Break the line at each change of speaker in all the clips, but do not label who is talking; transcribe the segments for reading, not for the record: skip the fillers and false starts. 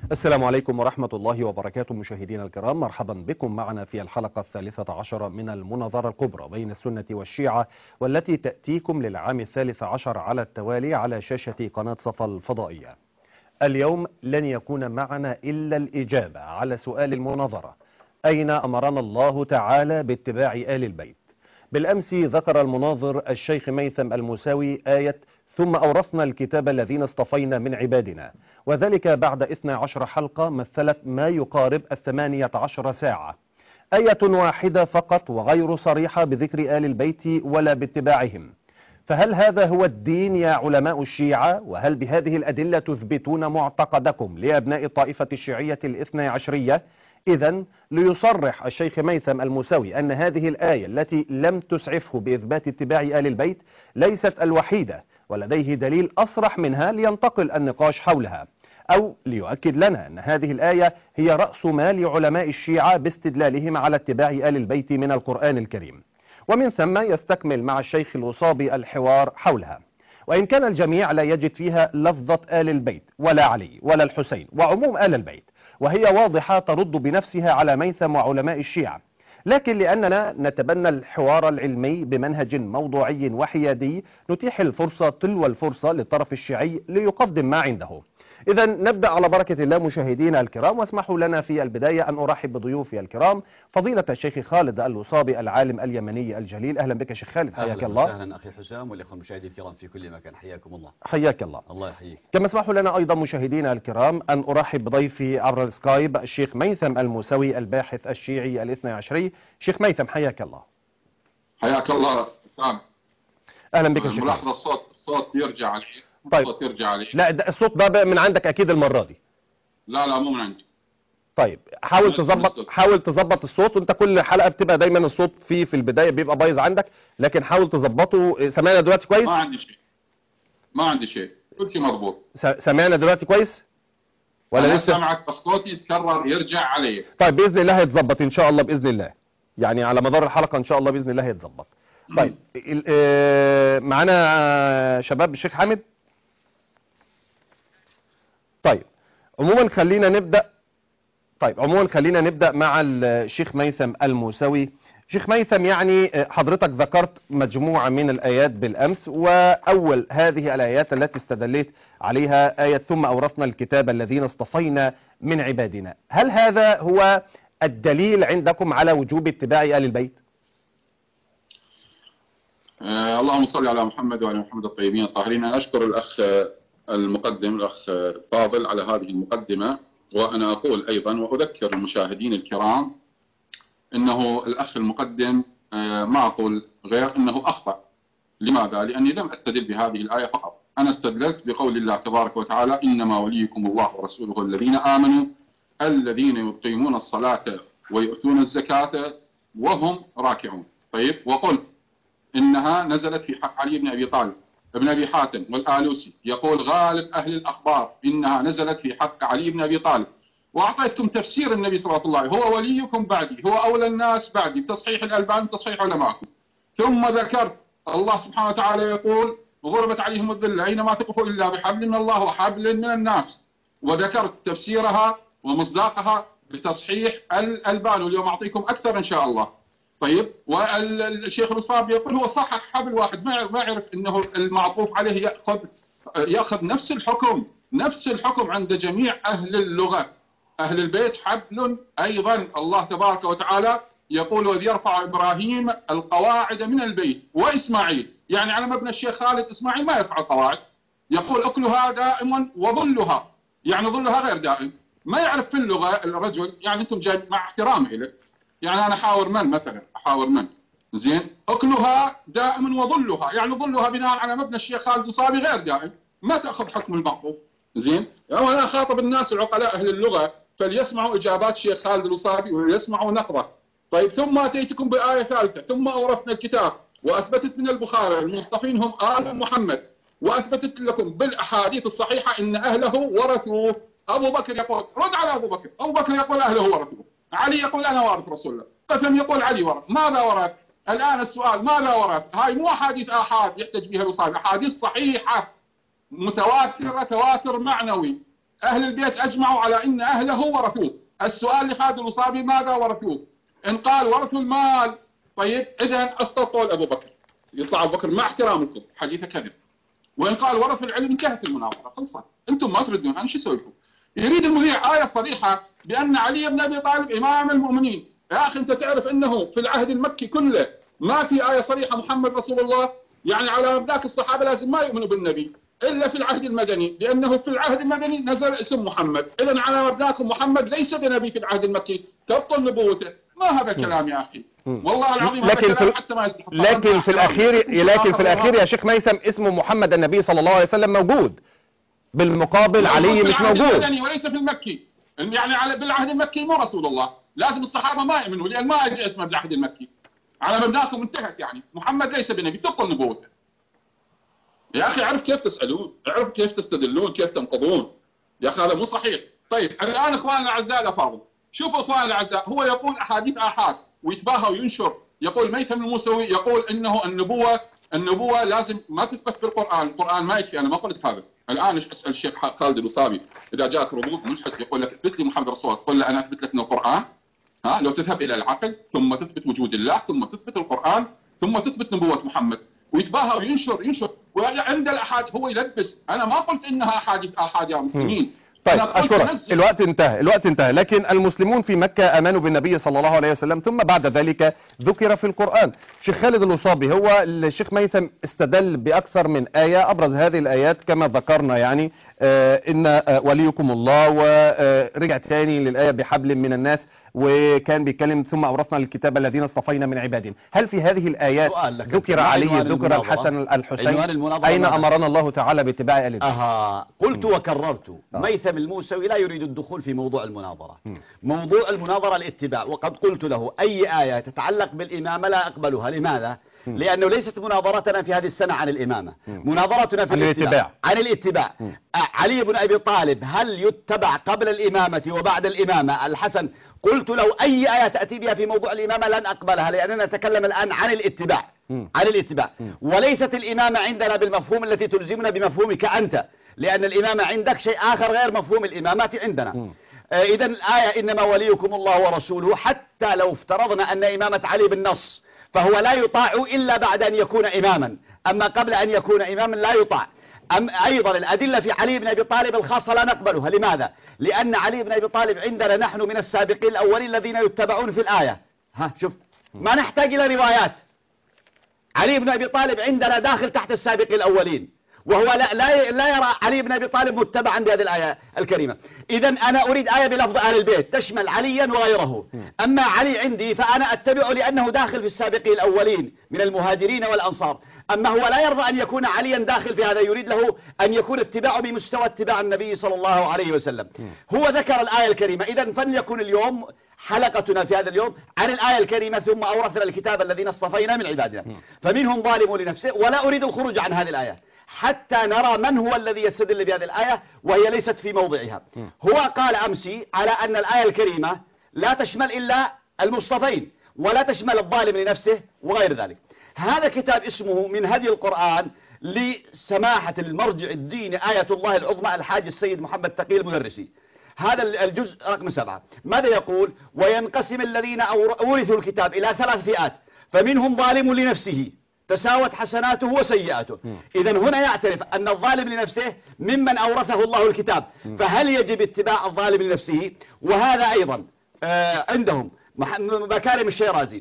السلام عليكم ورحمة الله وبركاته مشاهدينا الكرام، مرحبا بكم معنا في الحلقة 13 من المناظرة الكبرى بين السنة والشيعة، والتي تأتيكم للعام 13 على التوالي على شاشة قناة صفا الفضائية. اليوم لن يكون معنا إلا الإجابة على سؤال المناظرة: أين أمرنا الله تعالى باتباع آل البيت؟ بالأمس ذكر المناظر الشيخ ميثم الموسوي آية ثم أورثنا الكتاب الذين اصطفينا من عبادنا، وذلك بعد 12 حلقة مثلت ما يقارب 18 ساعة. آية واحدة فقط وغير صريحة بذكر آل البيت ولا باتباعهم. فهل هذا هو الدين يا علماء الشيعة؟ وهل بهذه الأدلة تثبتون معتقدكم لأبناء الطائفة الشيعية الاثنى عشرية؟ إذن ليصرح الشيخ ميثم الموسوي أن هذه الآية التي لم تسعفه بإثبات اتباع آل البيت ليست الوحيدة، ولديه دليل أصرح منها لينتقل النقاش حولها، أو ليؤكد لنا أن هذه الآية هي رأس مال علماء الشيعة باستدلالهم على اتباع آل البيت من القرآن الكريم، ومن ثم يستكمل مع الشيخ الوصابي الحوار حولها. وإن كان الجميع لا يجد فيها لفظة آل البيت ولا علي ولا الحسين وعموم آل البيت، وهي واضحة ترد بنفسها على ميثم وعلماء الشيعة، لكن لأننا نتبنى الحوار العلمي بمنهج موضوعي وحيادي نتيح الفرصة تلو الفرصة للطرف الشيعي ليقدم ما عنده. إذا نبدأ على بركة الله مشاهدينا الكرام، واسمحوا لنا في البداية أن أرحب بضيوفي الكرام فضيلة الشيخ خالد الوصابي العالم اليمني الجليل. أهلا بك شيخ خالد، حياك الله.
أهلا أخي حسام والإخوة المشاهدين الكرام في كل مكان، حياكم الله.
حياك الله.
الله يحييك.
كما اسمحوا لنا أيضا مشاهدينا الكرام أن أرحب بضيفي عبر السكايب الشيخ ميثم الموسوي الباحث الشيعي الاثنى عشري. شيخ ميثم حياك الله.
حياك الله سام.
أهلا بك شيخ.
ملاحظة الصوت يرجع عليه.
طيب.
الصوت يرجع عليه.
لا الصوت ده من عندك أكيد المرة دي.
لا مو من عندي.
طيب حاول تظبط الصوت، وانت كل حلقة بتبقى دايما الصوت في البداية بيبقى بايظ عندك، لكن حاول تظبطه. سمعنا دلوقتي كويس؟
ما عندي شيء كل شيء مضبوط.
سمعنا دلوقتي كويس ولا
أنا
لسه؟
سامعك، الصوت يتكرر يرجع علي.
طيب بإذن الله هيتظبط إن شاء الله، بإذن الله يعني على مدار الحلقة إن شاء الله بإذن الله هيتظبط. طيب معانا شباب الشيخ حامد. طيب عموما خلينا نبدأ مع الشيخ ميثم الموسوي. شيخ ميثم، يعني حضرتك ذكرت مجموعة من الآيات بالأمس، وأول هذه الآيات التي استدليت عليها آية ثم أورثنا الكتاب الذين اصطفينا من عبادنا. هل هذا هو الدليل عندكم على وجوب اتباع آل البيت؟
اللهم صل على محمد وعلى محمد الطيبين الطاهرين. أنا أشكر الأخ المقدم الأخ فاضل على هذه المقدمة، وأنا أقول أيضا وأذكر المشاهدين الكرام أنه الأخ المقدم ما أقول غير أنه أخطأ. لماذا؟ لأني لم أستدل بهذه الآية فقط، أنا استدلت بقول الله تبارك وتعالى: إنما وليكم الله ورسوله الذين آمنوا الذين يقيمون الصلاة ويؤتون الزكاة وهم راكعون. طيب، وقلت إنها نزلت في حق علي بن أبي طالب. ابن أبي حاتم والآلوسي يقول غالب أهل الأخبار إنها نزلت في حق علي بن أبي طالب، وأعطيتكم تفسير النبي صلى الله عليه وسلم: هو وليكم بعدي، هو أولى الناس بعدي، بتصحيح الألباني تصحيح علمائكم. ثم ذكرت الله سبحانه وتعالى يقول: ضربت عليهم الذلة أينما تقفوا إلا بحبل من الله وحبل من الناس، وذكرت تفسيرها ومصداقها بتصحيح الألباني، واليوم أعطيكم أكثر إن شاء الله. طيب، والشيخ الوصابي يقول هو صحح حبل واحد، ما يعرف أنه المعطوف عليه يأخذ نفس الحكم عند جميع أهل اللغة. أهل البيت حبل أيضا. الله تبارك وتعالى يقول: وإذ يرفع إبراهيم القواعد من البيت وإسماعيل، يعني على مبنى الشيخ خالد إسماعيل ما يرفع القواعد، يقول أكلها دائم وظلها، يعني ظلها غير دائم. ما يعرف في اللغة الرجل، يعني أنتم جاي مع احترامي إليك، يعني أنا أحاور من زين، أكلها دائم وظلها، يعني ظلها بناء على مبنى الشيخ خالد الوصابي غير دائم، ما تأخذ حكم المعطوف. زين، وأنا أخاطب الناس العقلاء أهل اللغة فليسمعوا إجابات الشيخ خالد الوصابي ويسمعوا نقضه. طيب، ثم أتيتكم بآية ثالثة: ثم أورثنا الكتاب، وأثبتت من البخاري المصطفين هم آل محمد، وأثبتت لكم بالأحاديث الصحيحة إن أهله ورثوه. أبو بكر يقول، رد على أبو بكر يقول أهله ورثوه، علي يقول أنا وارث رسول الله، قسم يقول علي ورث. ماذا ورث؟ الآن السؤال ماذا ورث؟ هاي مو أحاديث آحاد يحتج بها الوصابي، أحاديث صحيحة متواترة تواتر معنوي. أهل البيت أجمعوا على أن أهله ورثوه. السؤال لخالد الوصابي ماذا ورثوه؟ إن قال ورثوا المال، طيب إذا أسقط قول أبو بكر، يطلع أبو بكر مع احترام لكم حديث كذب. وإن قال ورثوا العلم انتهت المناظرة، خلصت. أنتم ما تردون، أنا شو أسوي لكم؟ يريد المذيع آية صريحة بأن علي بن أبي طالب إمام المؤمنين. يا أخي أنت تعرف أنه في العهد المكي كله ما في آية صريحة محمد رسول الله؟ يعني على مبدأ الصحابة لازم ما يؤمنوا بالنبي إلا في العهد المدني، لأنه في العهد المدني نزل اسم محمد. إذن على مبدأكم محمد ليس بنبي في العهد المكي، تبطل نبوته. ما هذا الكلام يا أخي؟ والله العظيم
لكن
هذا كلام حتى ما يستحق.
لكن في الأخير يا شيخ ميثم اسم محمد النبي صلى الله عليه وسلم موجود، بالمقابل علي مش موجود.
في المدني وليس في المكي، يعني بالعهد المكي مو رسول الله، لازم الصحابة ما يؤمنوا لأن ما أجى اسمه بالعهد المكي. على مبدأكم انتهت، يعني محمد ليس بنبي، تبطل نبوته. يا أخي اعرف كيف تسألون، اعرف كيف تستدلون، كيف تنقضون. يا أخي هذا مو صحيح. طيب الآن إخواننا الأعزاء الأفاضل، شوفوا إخواننا الأعزاء، هو يقول أحاديث آحاد ويتباهى وينشر، يقول ميثم الموسوي يقول إنه النبوة لازم ما تثبت بالقرآن، القرآن ما يكفي. أنا ما قلت هذا. الآن أسأل الشيخ خالد الوصابي إذا جاءك ردود ملحد يقول لك اثبت لي محمد رسول الله، تقول له أنا أثبت لك من القرآن. لو تذهب إلى العقل ثم تثبت وجود الله ثم تثبت القرآن ثم تثبت نبوة محمد، ويتباهى وينشر وعند الأحاديث هو يلبس. أنا ما قلت إنها أحاديث آحاد يا مسلمين.
طيب أشكرك، الوقت انتهى. لكن المسلمون في مكة آمنوا بالنبي صلى الله عليه وسلم، ثم بعد ذلك ذكر في القرآن. شيخ خالد الوصابي، هو الشيخ ميثم استدل بأكثر من آية، أبرز هذه الآيات كما ذكرنا يعني إن وليكم الله، ورجع تاني للآية بحبل من الناس، وكان بيتكلم ثم أورثنا الكتاب الذين اصطفينا من عبادهم. هل في هذه الآيات ذكر علي، ذكر الحسن الحسين؟ أين أمرنا الله تعالى باتباع آل
قلت وكررت ميثم الموسوي لا يريد الدخول في موضوع المناظرة. موضوع المناظرة الاتباع، وقد قلت له أي آية تتعلق بالإمامة لا أقبلها. لماذا؟ لأنه ليست مناظرتنا في هذه السنة عن الإمامة، مناظرتنا في الاتباع. عن الاتباع. علي بن أبي طالب هل يتبع قبل الإمامة وبعد الإمامة؟ الحسن قلت له أي آية تأتي بها في موضوع الإمامة لن أقبلها، لأننا نتكلم الآن عن الاتباع. عن الاتباع، وليست الإمامة عندنا بالمفهوم التي تلزمنا بمفهومك أنت، لأن الإمامة عندك شيء آخر غير مفهوم الإمامات عندنا. إذا الآية إنما وليكم الله ورسوله، حتى لو افترضنا أن إمامة علي بالنص فهو لا يطاع إلا بعد أن يكون إماما، أما قبل أن يكون إماما لا يطاع. أيضا الأدلة في علي بن أبي طالب الخاصة لا نقبلها. لماذا؟ لأن علي بن أبي طالب عندنا نحن من السابقين الأولين الذين يتبعون في الآية. شوف، ما نحتاج إلى روايات. علي بن أبي طالب عندنا داخل تحت السابقين الأولين، وهو لا يرى علي بن أبي طالب متبعا بهذه الآية الكريمة. إذا أنا أريد آية بلفظ آل البيت تشمل عليا وغيره. أما علي عندي فأنا أتبعه لأنه داخل في السابقين الأولين من المهاجرين والأنصار. أما هو لا يرضى أن يكون عليا داخل في هذا، يريد له أن يكون اتباعه بمستوى اتباع النبي صلى الله عليه وسلم. هو ذكر الآية الكريمة. إذا فليكن اليوم حلقتنا في هذا اليوم عن الآية الكريمة ثم أورثنا الكتاب الذين اصطفينا من عبادنا فمنهم ظالم لنفسه. ولا أريد الخروج عن هذه الآية حتى نرى من هو الذي يستدل بهذه الآية وهي ليست في موضعها. هو قال أمسي على أن الآية الكريمة لا تشمل إلا المصطفين ولا تشمل الظالم لنفسه وغير ذلك. هذا كتاب اسمه من هدي القرآن لسماحة المرجع الديني آية الله العظمى الحاج السيد محمد تقي المدرسي. هذا الجزء رقم 7 ماذا يقول؟ وينقسم الذين أورثوا الكتاب إلى 3 فئات، فمنهم ظالم لنفسه تساوت حسناته وسيئاته. إذن هنا يعترف أن الظالم لنفسه ممن أورثه الله الكتاب، فهل يجب اتباع الظالم لنفسه؟ وهذا أيضا عندهم مكارم الشيرازي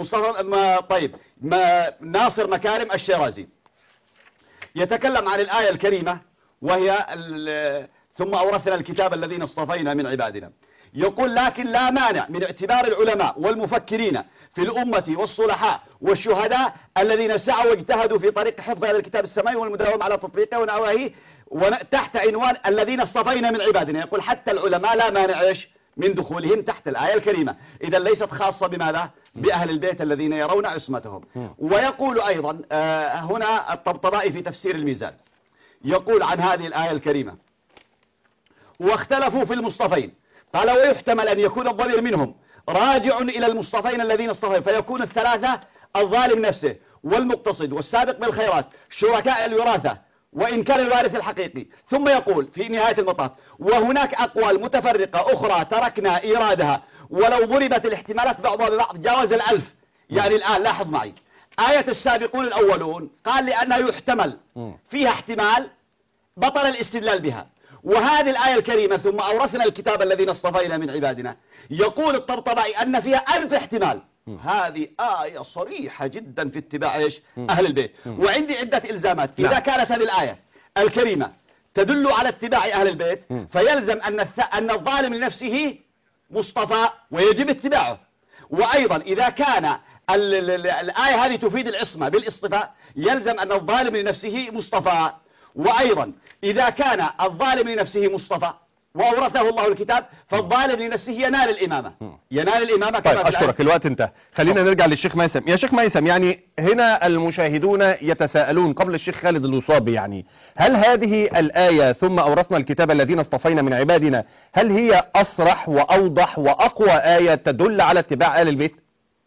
ناصر مكارم الشيرازي يتكلم عن الآية الكريمة وهي ثم أورثنا الكتاب الذين اصطفينا من عبادنا. يقول لكن لا مانع من اعتبار العلماء والمفكرين في الأمة والصلحاء والشهداء الذين سعوا واجتهدوا في طريق حفظ هذا الكتاب السماوي والمداومة على تطبيقه ونواهيه تحت عنوان الذين اصطفينا من عبادنا. يقول حتى العلماء لا مانع من دخولهم تحت الآية الكريمة. إذا ليست خاصة بماذا؟ بأهل البيت الذين يرون عصمتهم. ويقول أيضا هنا الطبطبائي في تفسير الميزان يقول عن هذه الآية الكريمة واختلفوا في المصطفين. قال ويحتمل أن يكون الضمير منهم راجع إلى المصطفين الذين اصطفوا، فيكون الثلاثة الظالم نفسه والمقتصد والسابق بالخيرات شركاء الوراثة وإن كان الوارث الحقيقي. ثم يقول في نهاية المطاف: وهناك أقوال متفرقة أخرى تركنا إيرادها ولو ضربت الاحتمالات بعضها ببعض جاوز 1000. يعني الآن لاحظ معي آية السابقون الأولون قال لأنها يحتمل فيها احتمال بطل الاستدلال بها. وهذه الآية الكريمة: ثم أورثنا الكتاب الذين اصطفينا من عبادنا، يقول الطبطبائي أن فيها 1000 احتمال. هذه آية صريحة جدا في اتباع إيش؟ أهل البيت. وعندي عدة إلزامات. إذا كانت هذه الآية الكريمة تدل على اتباع أهل البيت، فيلزم أن الظالم لنفسه مصطفى ويجب اتباعه. وأيضا إذا كان الآية هذه تفيد العصمة بالاصطفاء، يلزم أن الظالم لنفسه مصطفى. وأيضا إذا كان الظالم لنفسه مصطفى وأورثه الله الكتاب، فالظالم لنفسه ينال الإمامة. ينال الإمامة.
طيب أشكرك، الوقت انتهى. خلينا نرجع للشيخ ميثم. يا شيخ ميثم، يعني هنا المشاهدون يتساءلون قبل الشيخ خالد الوصابي، يعني هل هذه الآية ثم أورثنا الكتاب الذين اصطفينا من عبادنا هل هي أصرح وأوضح وأقوى آية تدل على اتباع آل البيت؟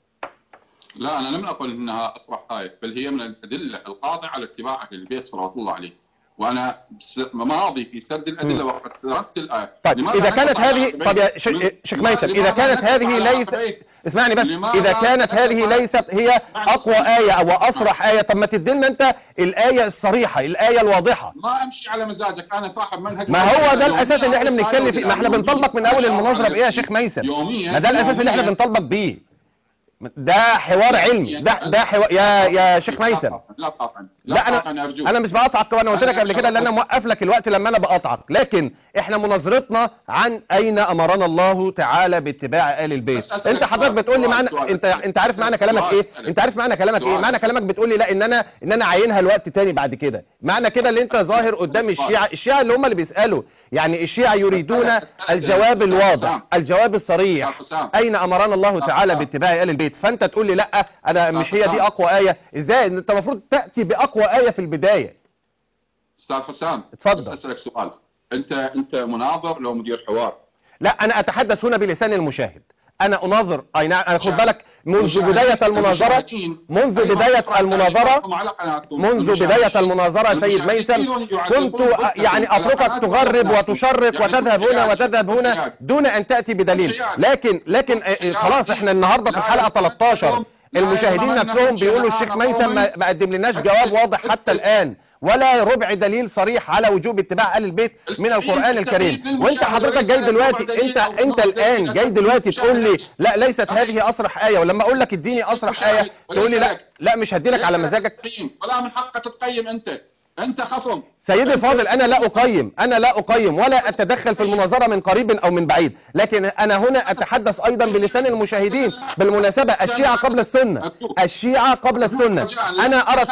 لا، أنا لم أقل إنها أصرح آية، بل هي من الأدلة القاطعة على اتباع أهل البيت صلوات الله عليه. وأنا ماضي في سرد الأدلة وقد سردت الآية.
طيب إذا كانت هذه، طب يا شيخ ميثم، إذا كانت هذه ليست، اسمعني بس، إذا كانت هذه ليست هي أقوى آية أو أصرح آية، طب ما تدينا أنت الآية الصريحة، الآية الواضحة.
ما أمشي على مزاجك، أنا صاحب منهج.
ما هو ده الأساس اللي احنا بنتكلم فيه، ما احنا بنطلبك من أول المناظرة بإيه يا شيخ ميثم؟ ما ده الأساس اللي احنا بنطلبك بيه. ده حوار علمي، ده حوار يا شيخ ميثم. لا انا مش بقاطعك، وانا قلت لك قبل كده ان انا موقف لك الوقت لما انا بقاطعك، لكن احنا مناظرتنا عن اين امرنا الله تعالى باتباع آل البيت. انت حضرتك بتقول لي معنى، انت عارف معنى كلامك ايه؟ انت عارف معنى كلامك ايه؟ معنى كلامك بتقول لي لا ان انا عاينها الوقت تاني بعد كده. معنى كده اللي انت ظاهر قدام الشيعة اللي هم اللي بيسالوا، يعني الشيعة يريدون الجواب الواضح، الجواب الصريح، اين امرنا الله تعالى باتباع آل البيت. فانت تقول لي لا انا مش هي دي اقوى آية. ازاي؟ انت المفروض تأتي باقوى آية في البداية.
استاذ حسام،
اتفضل.
اسالك سؤال، انت مناظر لو مدير حوار؟
لا، انا اتحدث هنا بلسان المشاهد. انا اناظر، اي نعم، انا خد بالك منذ بداية المناظرة، منذ بداية المناظرة سيد ميثم كنت يعني اتركك تغرب وتشرق وتذهب هنا وتذهب هنا دون ان تأتي بدليل. لكن خلاص احنا النهاردة في الحلقة 13 المشاهدين نفسهم بيقولوا الشيخ ميثم ما قدم لناش جواب واضح حتى الآن، ولا ربع دليل صريح على وجوب اتباع آل البيت من القرآن الكريم. وانت حضرتك جاي دلوقتي، انت الآن جاي دلوقتي تقول لي لا ليست هذه أصرح آية، ولما اقول لك اديني أصرح آية تقول لي لا مش هديلك على مزاجك.
ولا من حقك تقيم، انت خصم.
سيدي الفاضل، انا لا اقيم ولا اتدخل في المناظرة من قريب او من بعيد، لكن انا هنا اتحدث ايضا بلسان المشاهدين. بالمناسبة الشيعة قبل السنة، الشيعة قبل السنة. انا ارى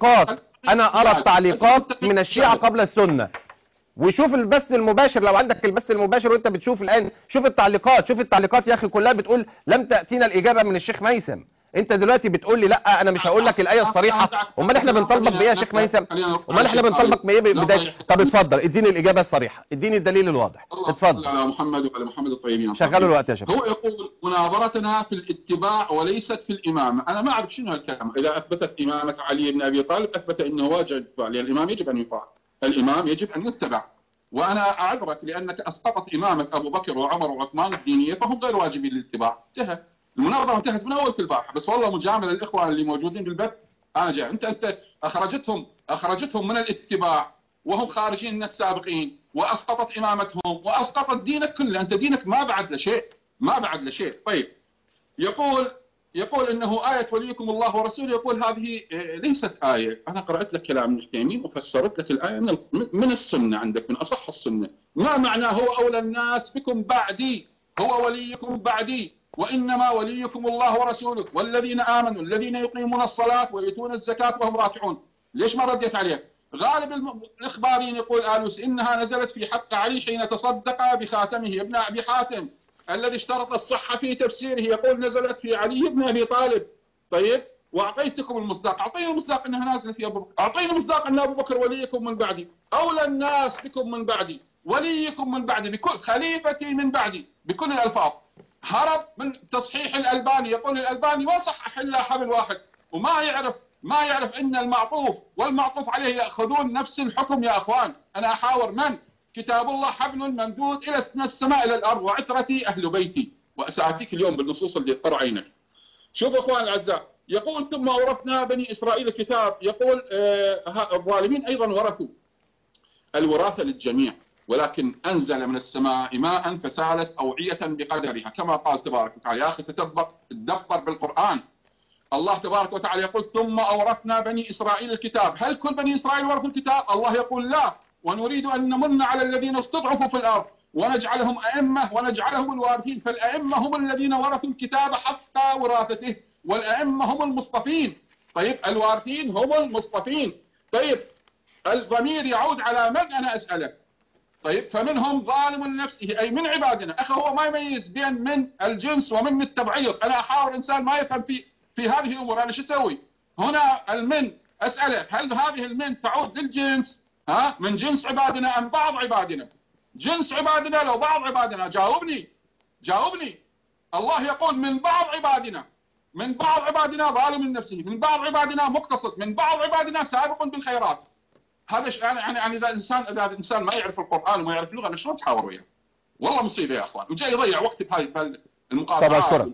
التعليقات من الشيعة قبل السنة. وشوف البث المباشر، لو عندك البث المباشر وانت بتشوف الان، شوف التعليقات يا اخي كلها بتقول لم تأتينا الإجابة من الشيخ ميثم. انت دلوقتي بتقول لي لا انا مش هقول لك الآية الصريحة. امال احنا بنطالبك بايه يا شيخ ميثم؟ امال احنا بنطالبك بايه بداية؟ طب اتفضل اديني الإجابة الصريحة، اديني الدليل الواضح. اتفضل.
على محمد وعلى محمد الطيبين.
شغلوا الوقت يا شيخ.
هو يقول مناظرتنا في الاتباع وليست في الإمامة. انا ما اعرف شنو هالكلام. اذا اثبتت إمامة علي بن ابي طالب اثبت انه واجب يطاع، لان الامام يجب ان يطاع، الامام يجب ان يتبع. وانا اعذرك لانك اسقطت إمامة ابو بكر وعمر وعثمان الدينية، فهم غير واجبين للاتباع. انتهى المناظرة، انتهت من اول البارحة. بس والله مجاملة للاخوة اللي موجودين بالبث، انا انت اخرجتهم من الاتباع وهم خارجين من السابقين، واسقطت امامتهم واسقطت دينك كله. انت دينك ما بعد له شيء. طيب يقول انه آية وليكم الله ورسوله، يقول هذه ليست آية. انا قرأت لك كلام ابن عثيمين وفسرت لك الآية من السنة عندك، من اصح السنة. ما معناه هو اولى الناس بكم بعدي، هو وليكم بعدي، وانما وليكم الله ورسوله والذين امنوا الذين يقيمون الصلاة ويؤتون الزكاة وهم راكعون. ليش ما رديت عليه؟ غالب الاخباريين يقول آلوس انها نزلت في حق علي حين تصدق بخاتمه. ابن ابي حاتم الذي اشترط الصحة في تفسيره يقول نزلت في علي بن ابي طالب. طيب، واعطيتكم المصداق، اعطيني المصداق انها نازله في ابو بكر، اعطيني المصداق ان ابو بكر وليكم من بعدي، اولى الناس بكم من بعدي، وليكم من بعدي، بكل خليفتي من بعدي، بكل الالفاظ. هرب من تصحيح الألباني، يقول الألباني ما صحح إلا حبل واحد، وما يعرف ما يعرف أن المعطوف والمعطوف عليه يأخذون نفس الحكم يا أخوان. أنا أحاور من؟ كتاب الله حبل ممدود إلى السماء إلى الأرض وعترتي أهل بيتي. وسأتيك اليوم بالنصوص اللي تقر عينك. شوف أخوان الأعزاء، يقول ثم أورثنا بني إسرائيل الكتاب، يقول الظالمين أيضا ورثوا الوراثة للجميع، ولكن أنزل من السماء ماء فسالت أوعية بقدرها كما قال تبارك وتعالى. يا أخي تدبر بالقرآن. الله تبارك وتعالى يقول ثم أورثنا بني إسرائيل الكتاب. هل كل بني إسرائيل ورثوا الكتاب؟ الله يقول لا، ونريد أن نمن على الذين استضعفوا في الأرض ونجعلهم أئمة ونجعلهم الوارثين. فالأئمة هم الذين ورثوا الكتاب حق وراثته، والأئمة هم المصطفين. طيب الوارثين هم المصطفين. طيب الضمير يعود على من؟ أنا أسألك. طيب فمنهم ظالم لنفسه أي من عبادنا. أخي هو ما يميز بين من الجنس ومن التبعيض. أنا أحاول إنسان ما يفهم في هذه الأمور، أنا شو أسوي؟ هنا المن أسأله هل هذه المن تعود للجنس من جنس عبادنا أم بعض عبادنا؟ جنس عبادنا لو بعض عبادنا. جاوبني. الله يقول من بعض عبادنا. من بعض عبادنا ظالم لنفسه، من بعض عبادنا مقتصد، من بعض عبادنا سابق بالخيرات. هذا يعني إذا الإنسان ما يعرف القرآن وما يعرف اللغة، شلون تحاور وياه؟ والله مصيبة يا أخوان، وجاي يضيع وقت بهاي المقاطعات.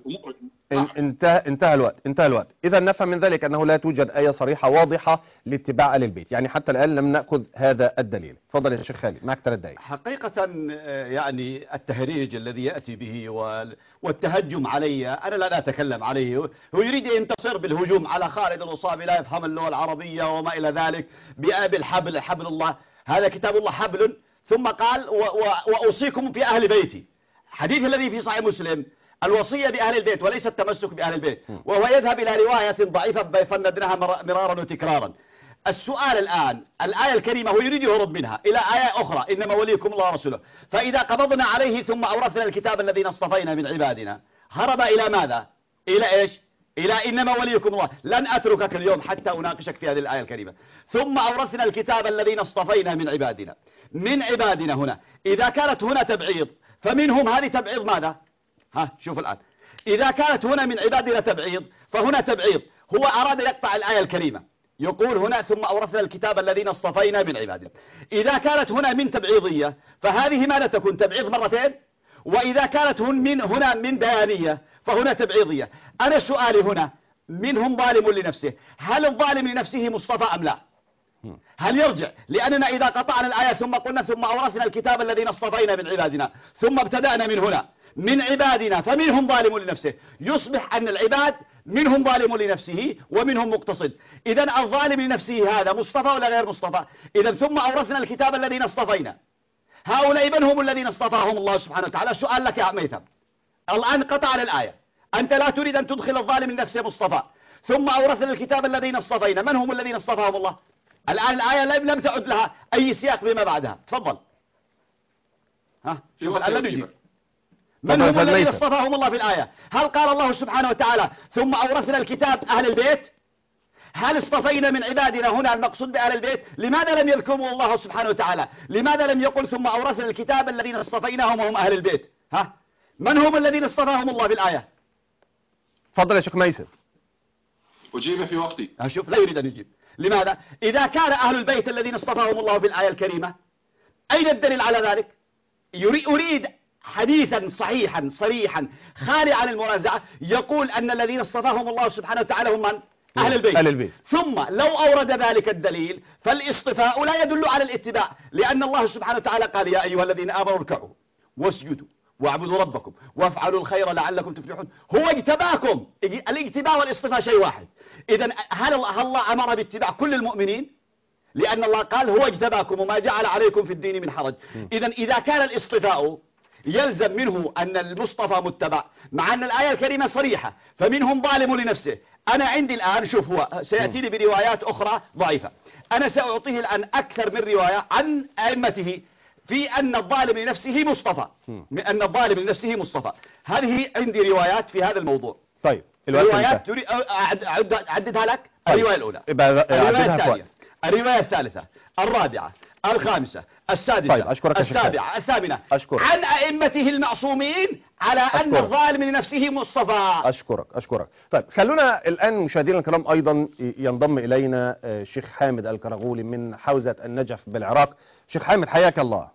انتهى الوقت. إذا نفهم من ذلك أنه لا توجد آية صريحة واضحة لاتباع آل البيت، يعني حتى الآن لم نأخذ هذا الدليل. تفضل يا شيخ خالد، معك 3 دقائق.
حقيقة يعني التهريج الذي يأتي به والتهجم علي أنا لا أتكلم عليه. هو يريد أن ينتصر بالهجوم على خالد الوصابي لا يفهم اللغة العربية وما إلى ذلك. بالحبل، حبل الله، هذا كتاب الله حبل. ثم قال وأوصيكم في أهل بيتي. حديث الذي في صحيح مسلم الوصية بأهل البيت وليس التمسك بأهل البيت، وهو يذهب إلى رواية ضعيفة فندناها مرارا وتكرارا. السؤال الآن الآية الكريمة هو يريد يهرب منها إلى آية أخرى إنما وليكم الله ورسوله. فإذا قبضنا عليه ثم أورثنا الكتاب الذين اصطفينا من عبادنا، هرب إلى ماذا؟ إلى إيش؟ إلى إنما وليكم الله. لن أتركك اليوم حتى أناقشك في هذه الآية الكريمة. ثم أورثنا الكتاب الذين اصطفينا من عبادنا. من عبادنا هنا إذا كانت هنا تبعيض فمنهم، هذه تبعيض ماذا؟ شوف الآن، إذا كانت هنا من عبادنا تبعيض فهنا تبعيض. هو أراد يقطع الآية الكريمة، يقول هنا ثم أورثنا الكتاب الذين اصطفينا من عبادنا. إذا كانت هنا من تبعيضية فهذه ماذا تكون؟ تبعيض مرتين. وإذا كانت هنا من بيانية فهنا تبعيضية. أنا سؤالي هنا منهم ظالم لنفسه، هل الظالم لنفسه مصطفى أم لا؟ هل يرجع؟ لأننا إذا قطعنا الآية ثم قلنا ثم أورثنا الكتاب الذين اصطفينا من عبادنا، ثم ابتدأنا من هنا من عبادنا فمنهم ظالم لنفسه، يصبح أن العباد منهم ظالم لنفسه ومنهم مقتصد. إذا الظالم لنفسه هذا مصطفى ولا غير مصطفى؟ إذا ثم أورثنا الكتاب الذين اصطفينا، هؤلاء من هم الذين اصطفاهم الله سبحانه وتعالى؟ سؤال لك يا عم ميثم، الآن قطعنا الآية، أنت لا تريد أن تدخل الظالم لنفسه مصطفى. ثم أورثنا الكتاب الذين اصطفينا، من هم الذين اصطفاهم الله؟ الآن الآية لم تعد لها أي سياق بما بعدها. تفضل. شوف الآن لم يجيب. من هم الذين اصطفاهم الله في الآية؟ هل قال الله سبحانه وتعالى ثم أورثنا الكتاب أهل البيت؟ هل اصطفينا من عبادنا هنا المقصود بأهل البيت؟ لماذا لم يذكروا الله سبحانه وتعالى؟ لماذا لم يقل ثم أورثنا الكتاب الذين اصطفيناهم وهم أهل البيت؟ من هم الذين اصطفاهم الله في الآية؟
تفضل يا شيخ ميسر.
أجيب في وقتي.
شوف لا يريد أن يجيب. لماذا؟ إذا كان أهل البيت الذين اصطفاهم الله في الآية الكريمة، أين الدليل على ذلك؟ أريد حديثا صحيحا صريحا خالي عن المنازعة يقول أن الذين اصطفاهم الله سبحانه وتعالى هم من؟ أهل البيت. ثم لو أورد ذلك الدليل فالاصطفاء لا يدل على الاتباع، لأن الله سبحانه وتعالى قال يا أيها الذين آمنوا اركعوا واسجدوا واعبدوا ربكم وافعلوا الخير لعلكم تفلحون. هو اجتباكم. الاجتباء والاصطفاء شيء واحد. إذن هل الله أمر باتباع كل المؤمنين؟ لأن الله قال هو اجتباكم وما جعل عليكم في الدين من حرج. إذا كان الاصطفاء يلزم منه أن المصطفى متبع، مع أن الآية الكريمة صريحة فمنهم ظالم لنفسه. أنا عندي الآن شوف هو سيأتيني بروايات أخرى ضعيفة، أنا سأعطيه الآن أكثر من رواية عن أئمته في أن الظالم لنفسه مصطفى، من أن الظالم لنفسه مصطفى. هذه عندي روايات في هذا الموضوع.
طيب
الروايات أعددها لك. الرواية الأولى، الرواية الثانية، الرواية الثالثة، الرابعة، الخامسة، السادسة،
طيب أشكرك
السابعة، الثامنة،
أشكرك.
عن أئمته المعصومين على أن
أشكرك.
الظالم لنفسه مصطفى.
أشكرك. طيب خلونا الآن مشاهدينا الكرام أيضا ينضم إلينا الشيخ حامد الكرغولي من حوزة النجف بالعراق. شيخ حامد حياك الله.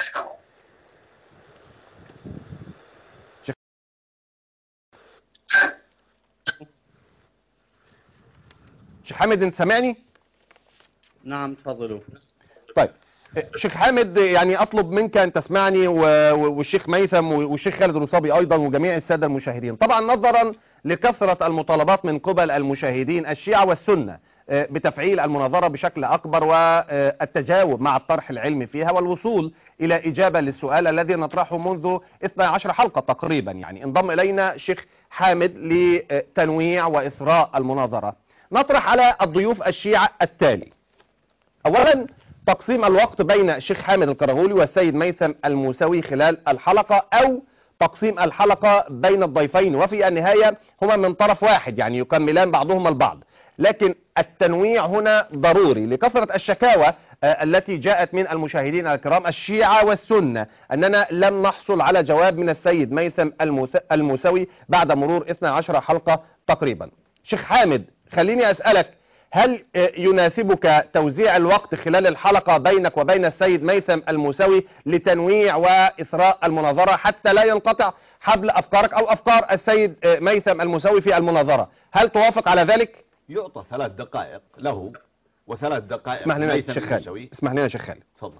شيخ حامد أنت سامعني؟
نعم تفضلوا.
طيب شيخ حامد، يعني أطلب منك أن تسمعني والشيخ ميثم والشيخ خالد الوصابي أيضا وجميع السادة المشاهدين، طبعا نظرا لكثرة المطالبات من قبل المشاهدين الشيعة والسنة بتفعيل المناظرة بشكل أكبر والتجاوب مع الطرح العلمي فيها والوصول إلى إجابة للسؤال الذي نطرحه منذ 12 حلقة تقريبا. يعني انضم إلينا الشيخ حامد لتنويع وإثراء المناظرة. نطرح على الضيوف الشيعة التالي: أولا تقسيم الوقت بين الشيخ حامد الكرغولي والسيد ميثم الموسوي خلال الحلقة، أو تقسيم الحلقة بين الضيفين وفي النهاية هما من طرف واحد، يعني يكملان بعضهما البعض. لكن التنويع هنا ضروري لكثرة الشكاوى التي جاءت من المشاهدين الكرام الشيعة والسنة أننا لم نحصل على جواب من السيد ميثم الموسوي بعد مرور 12 حلقة تقريبا. شيخ حامد، خليني أسألك، هل يناسبك توزيع الوقت خلال الحلقة بينك وبين السيد ميثم الموسوي لتنويع وإثراء المناظرة حتى لا ينقطع حبل أفكارك أو أفكار السيد ميثم الموسوي في المناظرة؟ هل توافق على ذلك؟
يعطى 3 دقائق له و3 دقائق
اسمح لنا
ميثم
شيخ
الموسوي.
خالد. اسمح لنا شيخ خالد.
تفضل.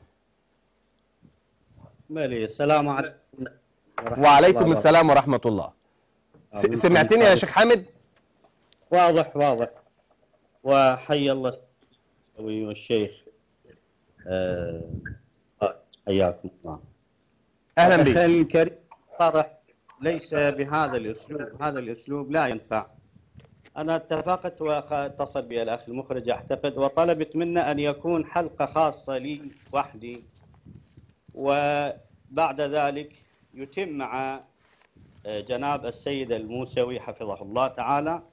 مالي. السلام عليكم.
وعليكم السلام ورحمة الله. سمعتني يا شيخ حامد؟
واضح. وحي الله والشيخ حياكم الله.
أهلا بك.
أخي الكريم، طرح ليس بهذا الأسلوب، هذا الأسلوب لا ينفع. أنا اتفقت واتصل بي الأخ المخرج أعتقد وطلبت منا أن يكون حلقة خاصة لي وحدي، وبعد ذلك يتم مع جناب السيد الموسوي حفظه الله تعالى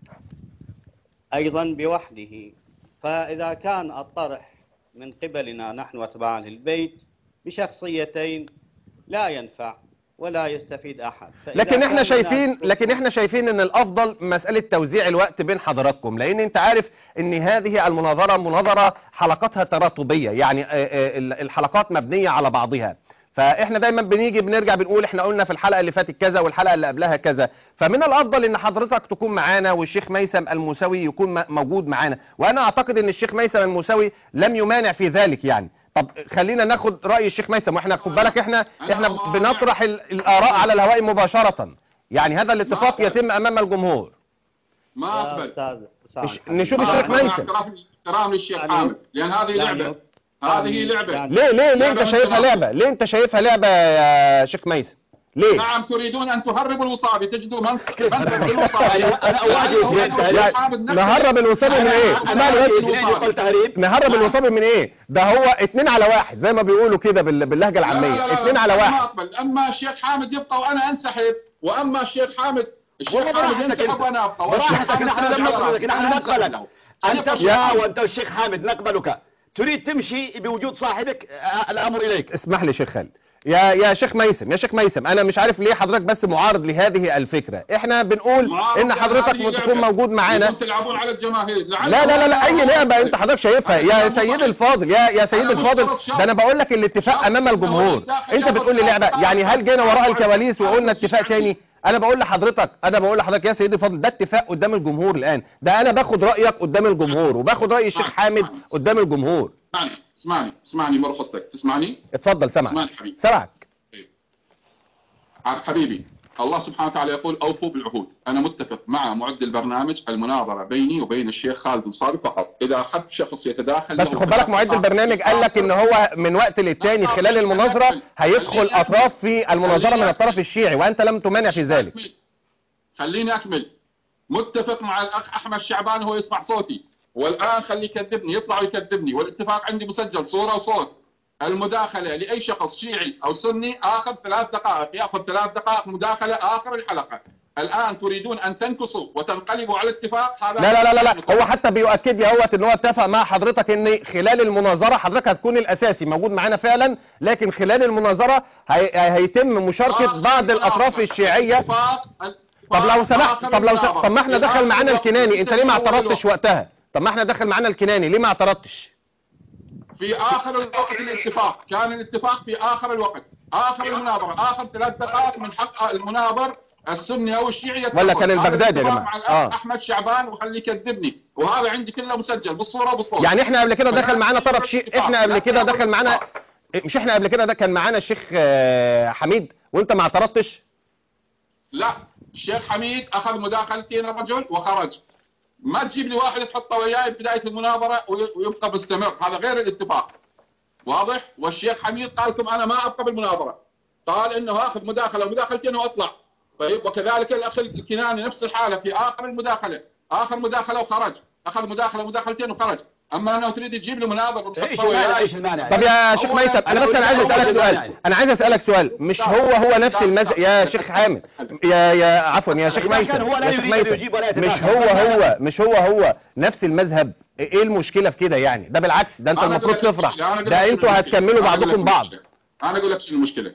أيضا بوحده. فإذا كان الطرح من قبلنا نحن أتباع أهل البيت بشخصيتين لا ينفع ولا يستفيد أحد.
لكن احنا شايفين ان الافضل مسألة توزيع الوقت بين حضراتكم، لان انت عارف ان هذه المناظرة مناظرة حلقاتها تراتبية، يعني الحلقات مبنية على بعضها. فاحنا دايما بنرجع بنقول احنا قلنا في الحلقة اللي فاتت كذا والحلقة اللي قبلها كذا، فمن الافضل ان حضرتك تكون معانا والشيخ ميثم الموسوي يكون موجود معانا، وانا اعتقد ان الشيخ ميثم الموسوي لم يمانع في ذلك يعني. طب خلينا ناخد رأي الشيخ ميثم، واحنا خد بالك احنا بنطرح الآراء على الهواء مباشرة، يعني هذا الاتفاق يتم امام الجمهور.
ما اقبل.
نشوف الشيخ ميثم.
احترام للشيخ حامد، لان هذه لعبة. هذه لعبة.
ليه انت شايفها لعبة؟ ليه انت شايفها لعبة يا شيخ ميثم؟ ليه؟
نعم، تريدون ان تهربوا الوصابي، تجدوا منصب الوصابي.
انا اواجه.
نهرب الوصابي من ايه؟ نهرب الوصابي من ايه؟ ده هو 2 على 1 زي ما بيقولوا كده باللهجة العامية. 2 على 1.
ما اقبل. اما الشيخ حامد يبقى وانا انسحب، واما الشيخ حامد ينسحب وانا ابقى.
براحتك، نحن لم نقبلك، نحن نقبلك. انت الشيخ وانت الشيخ حامد نقبلك. تريد تمشي بوجود صاحبك، الامر اليك.
اسمح لي شيخ خالد. يا شيخ ميثم، انا مش عارف ليه حضرتك بس معارض لهذه الفكرة. احنا بنقول ان حضرتك تكون موجود معانا.
تلعبون على الجماهير.
لا اي لعبة انت حضرتك شايفها يا سيد الفاضل. يا سيد الفاضل، ده انا بقول لك الاتفاق امام الجمهور، انت بتقول لي لعبة. يعني هل جينا وراء الكواليس وقلنا اتفاق تاني؟ انا بقول لحضرتك يا سيدي الفاضل، ده اتفاق قدام الجمهور الان. ده انا باخد رايك قدام الجمهور وباخد راي الشيخ حامد قدام الجمهور.
اسمعني مرخصتك تسمعني.
اتفضل. سامعك.
اسمعني حبيبي.
سامعك
حبيبي. الله سبحانه وتعالى يقول اوفوا بالعهود. انا متفق مع معد البرنامج، المناظره بيني وبين الشيخ خالد الصادق فقط. اذا حب شخص يتداخل،
بس خد بالك معد البرنامج قال لك ان هو من وقت للتاني خلال المناظره هيدخل اطراف في المناظره من الطرف الشيعي، وانت لم تمانع في ذلك.
خليني اكمل. متفق مع الاخ احمد شعبان، هو يسمع صوتي والان خليه يكذبني، يطلع يكذبني، والاتفاق عندي مسجل صوره وصوت. المداخلة لأي شخص شيعي أو سني آخذ 3 دقائق، يأخذ 3 دقائق مداخلة آخر الحلقة. الآن تريدون أن تنكصوا وتنقلبوا على اتفاق. هذا
لا هو حتى بيؤكد لي ان هو اتفق مع حضرتك ان خلال المناظرة حضرتك هتكون الاساسي موجود معانا فعلا، لكن خلال المناظرة هيتم مشاركة بعض الاطراف الشيعية. طب لو سمحت، طب ما احنا دخل معانا الكناني، انت ليه ما اعترضتش وقتها؟ طب ما احنا دخل معانا الكناني، ليه ما اعترضتش؟
في آخر الوقت الاتفاق، كان الاتفاق في آخر الوقت، آخر المناظرة، آخر 3 دقائق من حق المناظر السني أو الشيعي
ولا كان البغدادي يا جماعة؟
مع أحمد شعبان وخليه يكذبني، وهذا عندي كله مسجل بالصورة وبالصوت.
يعني احنا قبل كده دخل معانا طرف شيء، احنا قبل كده دخل معانا، مش احنا قبل كده ده كان معانا الشيخ حميد وانت ما اعترضتش؟
لا، الشيخ حميد أخذ مداخلتين الرجل وخرج. ما تجيب لي واحد تحطه وياي بداية المناظرة ويبقى مستمر، هذا غير الاتفاق. واضح؟ والشيخ حميد قال لكم أنا ما أبقى بالمناظرة، قال إنه أخذ مداخلة ومداخلتين وأطلع. طيب وكذلك الأخ الكناني نفس الحالة في آخر المداخلة، آخر مداخلة وخرج، أخذ مداخلة ومداخلتين وخرج. أما أنه تريد تجيب لي مناظر
ايش المانع؟
طب يا شيخ ميثم انا عايز اسالك سؤال، انا عايز اسالك سؤال، مش هو نفس المذهب يا شيخ حامد، يا عفوا يا شيخ ميثم، مش هو نفس المذهب؟ ايه المشكله في كده يعني؟ ده بالعكس، ده انت المفروض تفرح، ده انتوا هتكملوا بعضكم بعض.
انا اقول لك شنو المشكله،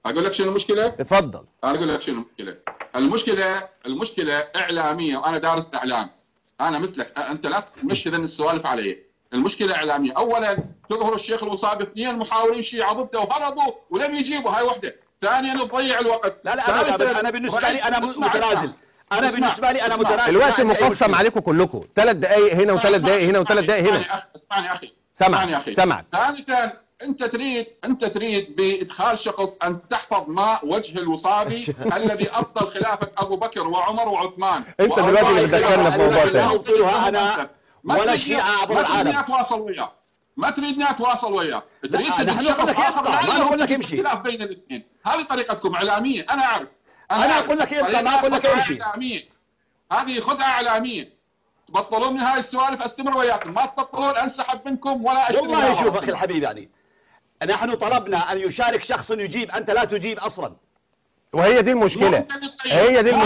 اتفضل.
انا اقول لك شنو المشكله. المشكله اعلاميه، وانا دارس اعلام، انا مثلك، انت لا تمشي ذن السوالف علي. المشكله اعلاميه، اولا تظهر الشيخ الوصابي 2 محاورين شيعة ضده وهربوا ولم يجيبوا، هاي وحده. ثانيا تضيع الوقت.
لا انا بالنسبه لي انا متنازل، انا متنازل.
الوقت مقسم عليكم كلكم، 3 دقائق هنا و3 دقائق هنا و3 دقائق هنا.
اسمعني اخي،
سمعك.
ثالثا انت تريد بادخال شخص ان تحفظ ما وجه الوصابي الذي ابطل خلافه ابو بكر وعمر وعثمان.
انت دلوقتي اللي بتدخلنا في موضوع
لا ابطلها انا ولا شيعة عبر العالم.
ما تريدني اتواصل وياه، تريد
نحن نقول لك يطلع، ما نقول لك امشي.
خلاف بين الاثنين، هذه طريقتكم اعلاميه، انا اعرف.
انا اقول لك يطلع، ما اقول لك امشي.
هذه خدعه اعلاميه. تبطلون من هاي السوالف استمر وياكم، ما تبطلون انسحب منكم ولا اشتري.
والله شوف اخي الحبيب، يعني نحن طلبنا ان يشارك شخص يجيب، انت لا تجيب اصلا.
وهي دي المشكلة، هي دي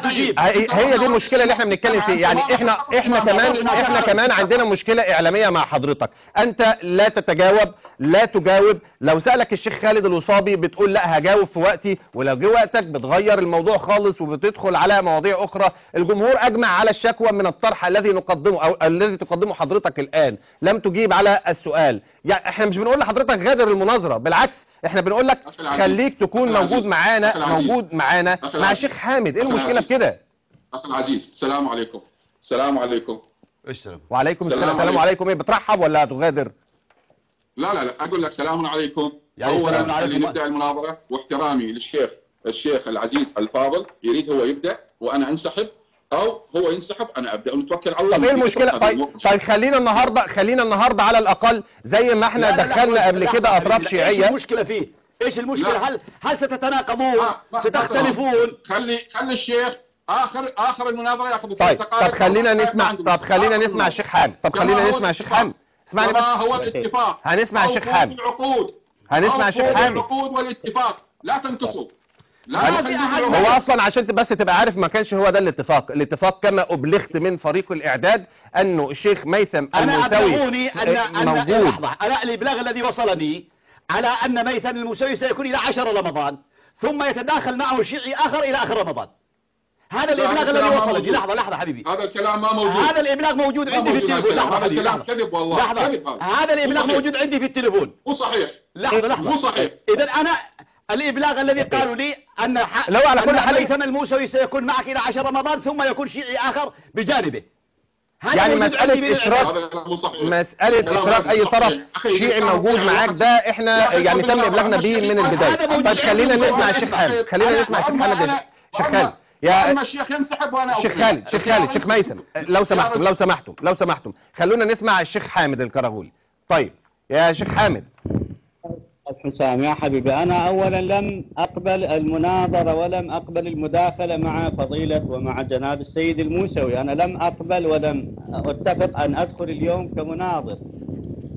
المشكلة اللي احنا بنتكلم فيه. يعني احنا كمان عندنا مشكلة اعلامية مع حضرتك. انت لا تتجاوب، لا تجاوب. لو سألك الشيخ خالد الوصابي بتقول لا هجاوب في وقتي، ولو جه وقتك بتغير الموضوع خالص وبتدخل على مواضيع اخرى. الجمهور اجمع على الشكوى من الطرح الذي نقدمه او الذي تقدمه حضرتك الان. لم تجيب على السؤال. يعني احنا مش بنقول لحضرتك غادر المناظرة، بالعكس احنا بنقول لك خليك تكون موجود معانا مع الشيخ حامد. ايه المشكلة في كده؟
اخي العزيز، السلام عليكم. السلام عليكم.
وعليكم السلام عليكم. ايه بترحب ولا هتغادر؟
لا اقول لك سلام عليكم. اولا اللي نبدا المناظرة، واحترامي للشيخ العزيز الفاضل، يريد هو يبدا وانا انسحب، او هو ينسحب انا ابدا ونتوكل على الله.
طب ايه المشكله؟ طيب خلينا النهارده على الاقل زي ما احنا دخلنا قبل كده اطراف شيعيه.
ايش المشكله فيه؟ ايش المشكله؟ هل ستتناقضون؟ ستختلفون؟
خلي الشيخ اخر المناظره ياخذ.
طيب خلينا نسمع الشيخ حامد. اسمعني بس.
هو الاتفاق.
هنسمع الشيخ حامد.
العقود والاتفاق، لا تنكسوا.
هو اصلا عشان بس تبقى عارف ما كانش هو ده الاتفاق كما ابلغت من فريق الاعداد انه الشيخ ميثم الموسوي موجود.
لحظة، انا الابلاغ الذي وصلني على ان ميثم الموسوي سيكون الى 10 رمضان ثم يتداخل معه شيعي اخر الى اخر رمضان. هذا الابلاغ الذي وصلني. لحظة حبيبي،
هذا الكلام ما موجود.
هذا الابلاغ موجود عندي في التليفون. لحظة حبيبي،
كذب والله.
هذا الابلاغ موجود عندي في التليفون.
مو صحيح.
لحظة
مو صحيح.
اذا انا الابلاغ الذي قالوا لي ان
لو على كل حال
ميثم الموسوي سيكون معك الى 10 رمضان ثم يكون شيعي اخر بجانبه.
يعني مسألة إشراك أي طرف شيعي موجود معاك ده احنا يعني تم إبلاغنا به من البداية. طيب خلينا نسمع الشيخ حامد. شيخ خالد
يا الشيخ ينسحب وانا
شيخ ميثم لو سمحتم خلونا نسمع الشيخ حامد الكراغولي. طيب يا شيخ حامد.
حسام يا حبيبي، أنا أولا لم أقبل المناظرة ولم أقبل المداخلة مع فضيلة ومع جناب السيد الموسوي. أنا لم أقبل ولم أتفق أن أدخل اليوم كمناظر.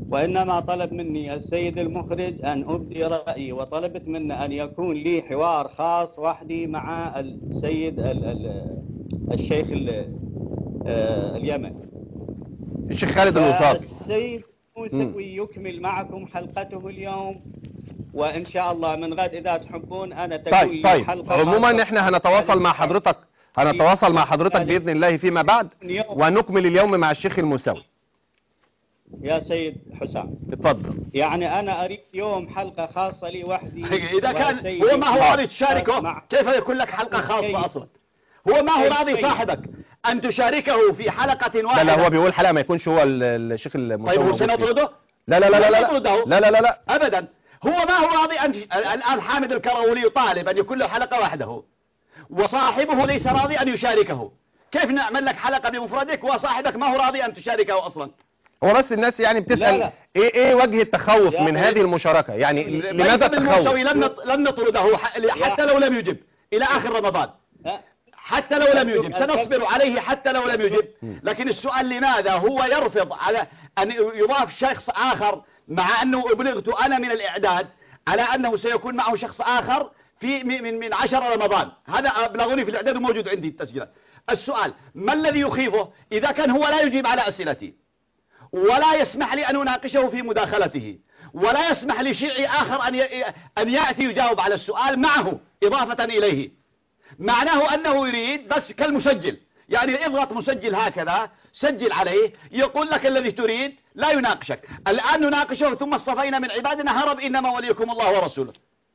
وإنما طلب مني السيد المخرج أن أبدي رأيي، وطلبت منه أن يكون لي حوار خاص وحدي مع السيد الشيخ اليمن،
الشيخ خالد الوصافي.
السيد الموسوي يكمل معكم حلقته اليوم، وإن شاء الله من غد إذا تحبون أنا تكون لي حلقة
عموما احنا هنتواصل مع حضرتك، بإذن الله فيما بعد، ونكمل اليوم مع الشيخ الموسوي.
يا سيد حسام
اتفضل.
يعني أنا أريد يوم حلقة خاصة لي وحدي.
إذا كان هو ما هو راضي تشاركه كيف يكون لك حلقة خاصة أصلا؟ هو ما هو راضي صاحبك أن تشاركه في حلقة واحدة.
لا هو بيقول حلقة ما يكونش هو الشيخ الموسوي.
طيب هو سنطرده؟
لا لا لا لا لا لا لا لا
أبدا. هو ما هو راضي الآن حامد الكراولي طالب أن يكون له حلقة وحده، وصاحبه ليس راضي أن يشاركه. كيف نعمل لك حلقة بمفردك وصاحبك ما هو راضي أن تشاركه أصلا؟
هو بس الناس يعني بتسأل لا. ايه وجه التخوف من هذه المشاركة؟ يعني لماذا التخوف؟
لم نطرده حتى لو لم يجب إلى آخر رمضان، حتى لو لم يجب سنصبر عليه حتى لو لم يجب. لكن السؤال لماذا هو يرفض على أن يضاف شخص آخر، مع أنه أبلغت أنا من الإعداد على أنه سيكون معه شخص آخر في من 10 رمضان. هذا أبلغوني في الإعداد وموجود عندي التسجيلات. السؤال ما الذي يخيفه إذا كان هو لا يجيب على أسئلتي، ولا يسمح لي أن أناقشه في مداخلته، ولا يسمح لشيعي آخر أن يأتي يجاوب على السؤال معه إضافة إليه؟ معناه أنه يريد بس كالمسجل، يعني اضغط مسجل هكذا سجل عليه يقول لك الذي تريد، لا يناقشك. الآن نناقشه ثم اصطفينا من عبادنا هرب إنما وليكم الله ورسوله.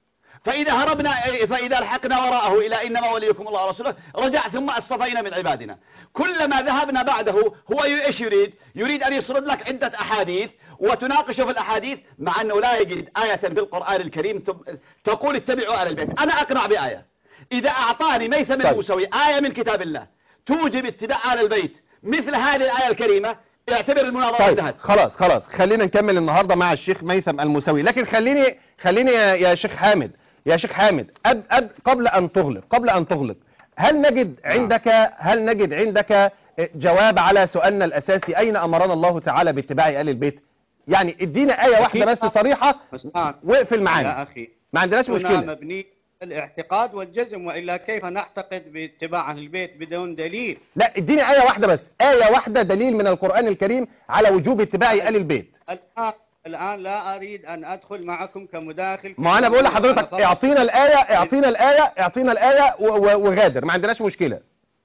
فإذا لحقنا وراءه إلى إنما وليكم الله ورسوله رجع ثم اصطفينا من عبادنا. كلما ذهبنا بعده هو إيش يريد أن يسرد لك عدة أحاديث وتناقشه في الأحاديث، مع أنه لا يجد آية في القرآن الكريم تقول اتبعوا آل البيت. أنا أقنع بآية، إذا أعطاني ميثم الموسوي آية من كتاب الله توجب اتباع آل البيت مثل هذه الآية الكريمة، اعتبر المناظرة انتهت.
خلاص خلينا نكمل النهاردة مع الشيخ ميثم الموسوي. لكن خليني يا شيخ حامد قبل أن تغلق هل نجد عندك جواب على سؤالنا الأساسي؟ أين أمرنا الله تعالى باتباع آل البيت؟ يعني ادينا آية واحدة بس صريحة واقفل معانا
يا أخي،
ما عندناش مشكلة.
مبني الاعتقاد والجزم، وإلا كيف نعتقد باتباع أهل البيت بدون دليل؟
لا اديني آية واحدة بس، آية واحدة دليل من القرآن الكريم على وجوب اتباع آل البيت.
الآن لا أريد أن أدخل معكم كمداخل.
ما أنا بقول لحضرتك اعطينا الآية وغادر، ما عندناش مشكلة.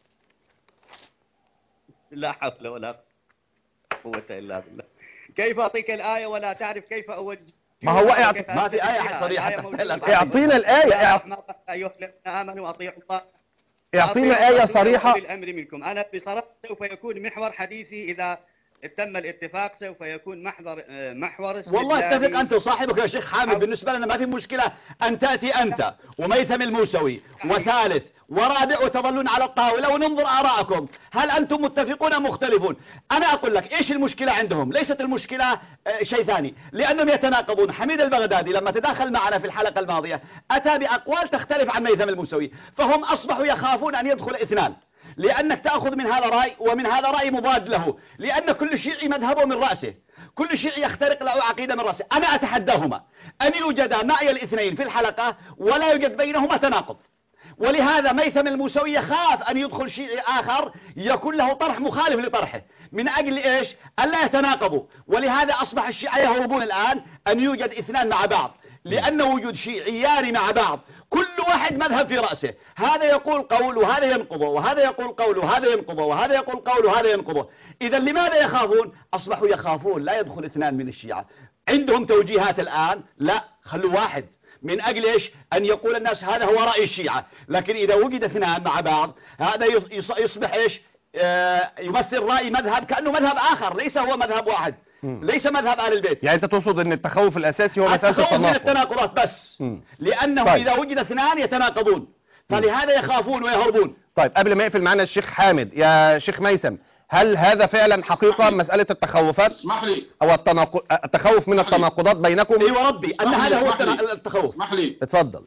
لا حول ولا قوة إلا بالله. كيف أعطيك الآية ولا تعرف كيف أوجه؟
ما هو
ما في آية صريحة.
اعطينا الآية.
آمنوا أطيعوا الله.
اعطينا آية صريحة.
بالأمر منكم. أنا بصراحة سوف يكون محور حديثي إذا تم الاتفاق، سوف يكون محور
والله اتفق أنت وصاحبك يا شيخ حامد. بالنسبة لنا ما في مشكلة أن تأتي أنت وميثم الموسوي وثالث ورابع وتظلون على الطاولة وننظر آراءكم، هل أنتم متفقون مختلفون؟ أنا أقول لك إيش المشكلة عندهم. ليست المشكلة شيء ثاني، لأنهم يتناقضون. حميد البغدادي لما تداخل معنا في الحلقة الماضية أتى بأقوال تختلف عن ميثم الموسوي، فهم أصبحوا يخافون أن يدخل اثنان، لأنك تأخذ من هذا رأي ومن هذا رأي مضاد له، لأن كل شيعي مذهبه من رأسه، كل شيعي يخترق له عقيدة من رأسه. أنا أتحداهما أن يوجد معي الاثنين في الحلقة ولا يوجد بينهما تناقض. ولهذا ميثم الموسوي يخاف أن يدخل شيعي آخر يكون له طرح مخالف لطرحه، من أجل إيش؟ ألا يتناقضوا. ولهذا أصبح الشيعة يهربون الآن أن يوجد اثنان مع بعض، لأن وجود شيعيان مع بعض كل واحد مذهب في رأسه، هذا يقول قول وهذا ينقضه، وهذا يقول قول وهذا ينقضه، وهذا يقول قول وهذا ينقضه. إذا لماذا يخافون؟ أصبحوا يخافون لا يدخل اثنان من الشيعة. عندهم توجيهات الآن، لا خلوا واحد، من أجل إيش؟ أن يقول الناس هذا هو رأي الشيعة. لكن إذا وجد اثنان مع بعض هذا يصبح إيش؟ يمثل رأي مذهب كأنه مذهب آخر، ليس هو مذهب واحد، ليس مذهب آل البيت.
يعني أنت تقصد أن التخوف الأساسي هو مسألة
التخوف من التناقضات بس، لأنه طيب. إذا وجد اثنان يتناقضون، فلهذا يخافون ويهربون.
طيب قبل ما يقفل معنا الشيخ حامد، يا شيخ ميثم، هل هذا فعلا حقيقة مسألة التخوفات؟
اسمح لي.
أو التخوف من التناقضات بينكم؟
اي وربي أن هذا هو التخوف.
اسمح لي.
اتفضل.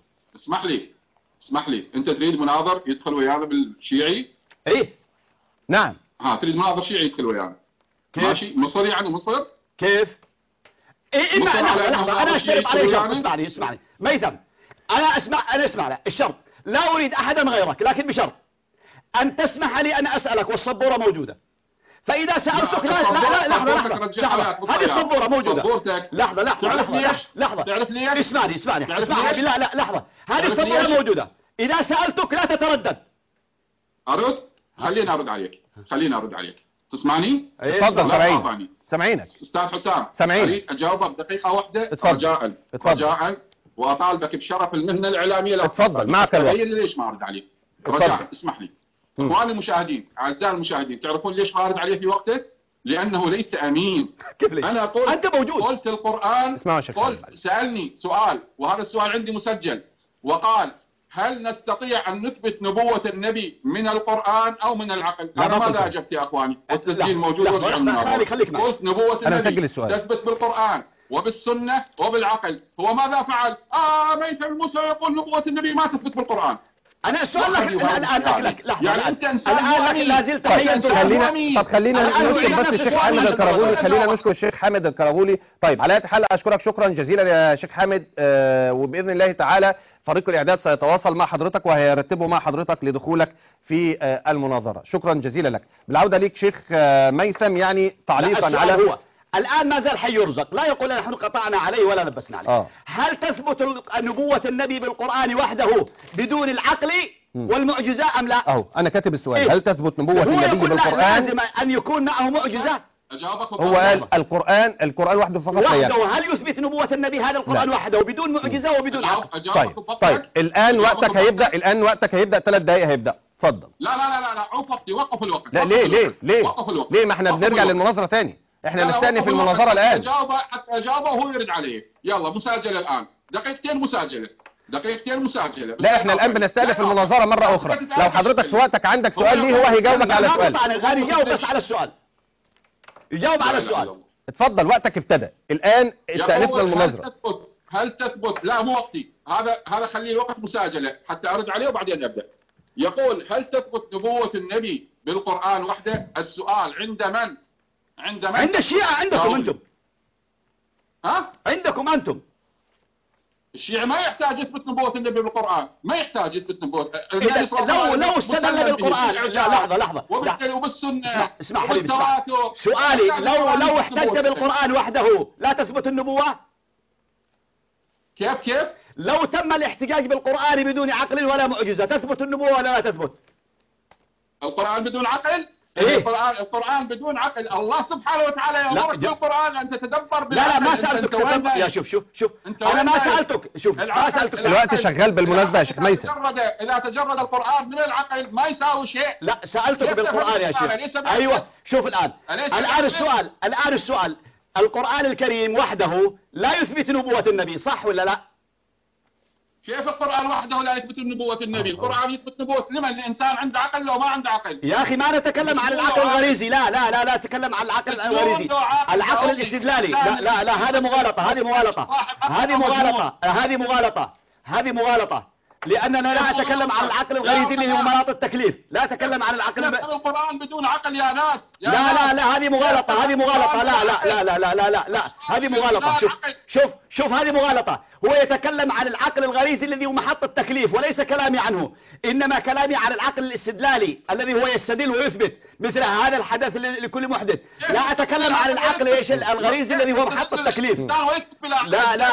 اسمح لي. أنت تريد مناظر يدخل ويانا بالشيعي؟
إيه
نعم.
تريد مناظر شيعي يدخل ويانا؟ ماشي. مصر يعني مصر؟
كيف؟ لحظة أنا أشترط عليه شرط. اسمعني ميثم، أنا اسمع لا الشرط لا أريد أحدا غيرك، لكن بشرط أن تسمح لي أن أسألك والسبورة موجودة. فإذا سألتك لحظة هذه السبورة موجودة. لحظة
تعرف ليش؟
اسمعني لا لحظة، هذه السبورة موجودة. إذا سألتك لا تتردد.
أرد؟ خليني أرد عليك. تسمعني؟
تفضل. سامعينك
أستاذ حسام.
سامعينك.
أجاوبك بدقيقة واحدة
رجاء
وأطالبك بشرف المهنة الإعلامية.
اتفضل معك الوقت.
ليش ما أرد عليك؟ رجاء اسمح لي. اخواني المشاهدين، اعزائي المشاهدين، تعرفون ليش ما ارد عليه في وقته؟ لانه ليس امين.
كيف ليش؟
انا قلت
انت موجود.
قلت القران، قلت سالني سؤال وهذا السؤال عندي مسجل، وقال هل نستطيع ان نثبت نبوة النبي من القران او من العقل؟ انا ماذا اجبت يا اخواني؟ والتسجيل موجود.
خليك معي.
قلت نبوة النبي تثبت بالقران وبالسنه وبالعقل. هو ماذا فعل؟ ميثم الموسى يقول نبوة النبي ما تثبت بالقران.
أنا السؤال لك لحظة.
يعني أنت إنسان
الآن لا زلت
خلينا نشكر بس الشيخ حامد الكراغولي. خلينا نشكر الشيخ حامد الكراغولي. طيب على أي حال أشكرك شكرا جزيلا يا شيخ حامد، وبإذن الله تعالى فريق الإعداد سيتواصل مع حضرتك وهيرتبوا مع حضرتك لدخولك في المناظرة. شكرا جزيلا لك. بالعودة ليك شيخ ميثم، يعني تعليقا على
هو الآن ما زال حي يرزق، لا يقول نحن قطعنا عليه ولا لبسنا عليه. هل تثبت نبوة النبي بالقرآن وحده بدون العقل والمعجزة أم لا؟
أنا كاتب السؤال. هل تثبت نبوة النبي بالقرآن؟
لازم أن يكون معه معجزة.
هو قال القرآن وحده فقط لا يكفي.
هل يثبت نبوة النبي هذا القرآن وحده بدون معجزة وبدون عقل؟
طيب الآن وقتك هيبدأ. 3 دقائق هيبدأ. اتفضل.
لا وقف الوقت.
لا ليه ما احنا بنرجع للمناظرة تاني. احنا نستأنف المناظرة الآن.
حتى أجاوبه وهو يرد عليه. يلا مساجلة الآن. دقيقتين مساجلة.
لا احنا الآن بنستأنف المناظرة مرة أخرى. لو حضرتك في وقتك عندك سؤال ليه هو هيجاوبك على سؤال.
يجاوب بس على السؤال. يجاوب على السؤال.
اتفضل وقتك ابتدى. الآن استأنفنا المناظرة.
هل تثبت؟ لا مو وقتي. هذا خليه الوقت مساجلة حتى أرد عليه وبعدين أبدأ. يقول هل تثبت نبوة النبي بالقرآن وحده؟ السؤال عند من؟
عند الشيعة. عندكم أنتم. عندكم أنتم.
الشيعة ما يحتاج يثبت نبوة النبي بالقرآن، ما يحتاج يثبت نبوة.
لو استدل بالقرآن. لحظة.
وبالسنة.
اسمع حبيبي. سؤالي لو احتج بالقرآن وحده لا تثبت النبوة؟
كيف؟
لو تم الاحتجاج بالقرآن بدون عقل ولا معجزة تثبت النبوة ولا لا تثبت؟
القرآن بدون عقل؟
إيه؟
القرآن بدون عقل. الله سبحانه وتعالى يأمرك بالقرآن أن تتدبر.
لا ما سألتك تتدبر. يا شوف أنا ما سألتك. ما سألتك.
الوقت شغال بالمناسبة يا شيخ ميثم.
إذا تجرد القرآن من العقل ما يساوي شيء.
لا سألتك بالقرآن يا شيخ. أيوة شوف الآن السؤال القرآن الكريم وحده لا يثبت نبوة النبي، صح ولا لا؟
كيف القرآن وحده لا يثبت نبوة النبي؟ القرآن يثبت نبوة لمن؟ الإنسان عنده عقل لو ما عنده عقل.
يا أخي ما نتكلم عن العقل الغريزي. لا نتكلم عن العقل الغريزي. العقل الاستدلالي. لا هذا مغالطة. هذه مغالطة لأننا لا نتكلم عن العقل الغريزي اللي هو مناط التكليف. لا أتكلم عن العقل.
القرآن بدون عقل يا ناس.
لا هذه مغالطة. لا هذه مغالطة. شوف هذه مغالطة. هو يتكلم عن العقل الغريزي الذي هو محط التكليف وليس كلامي عنه، إنما كلامي عن العقل الاستدلالي الذي هو يستدل ويثبت مثل هذا الحدث لكل محدث. لا أتكلم عن العقل الغريزي الذي هو محط التكليف. لا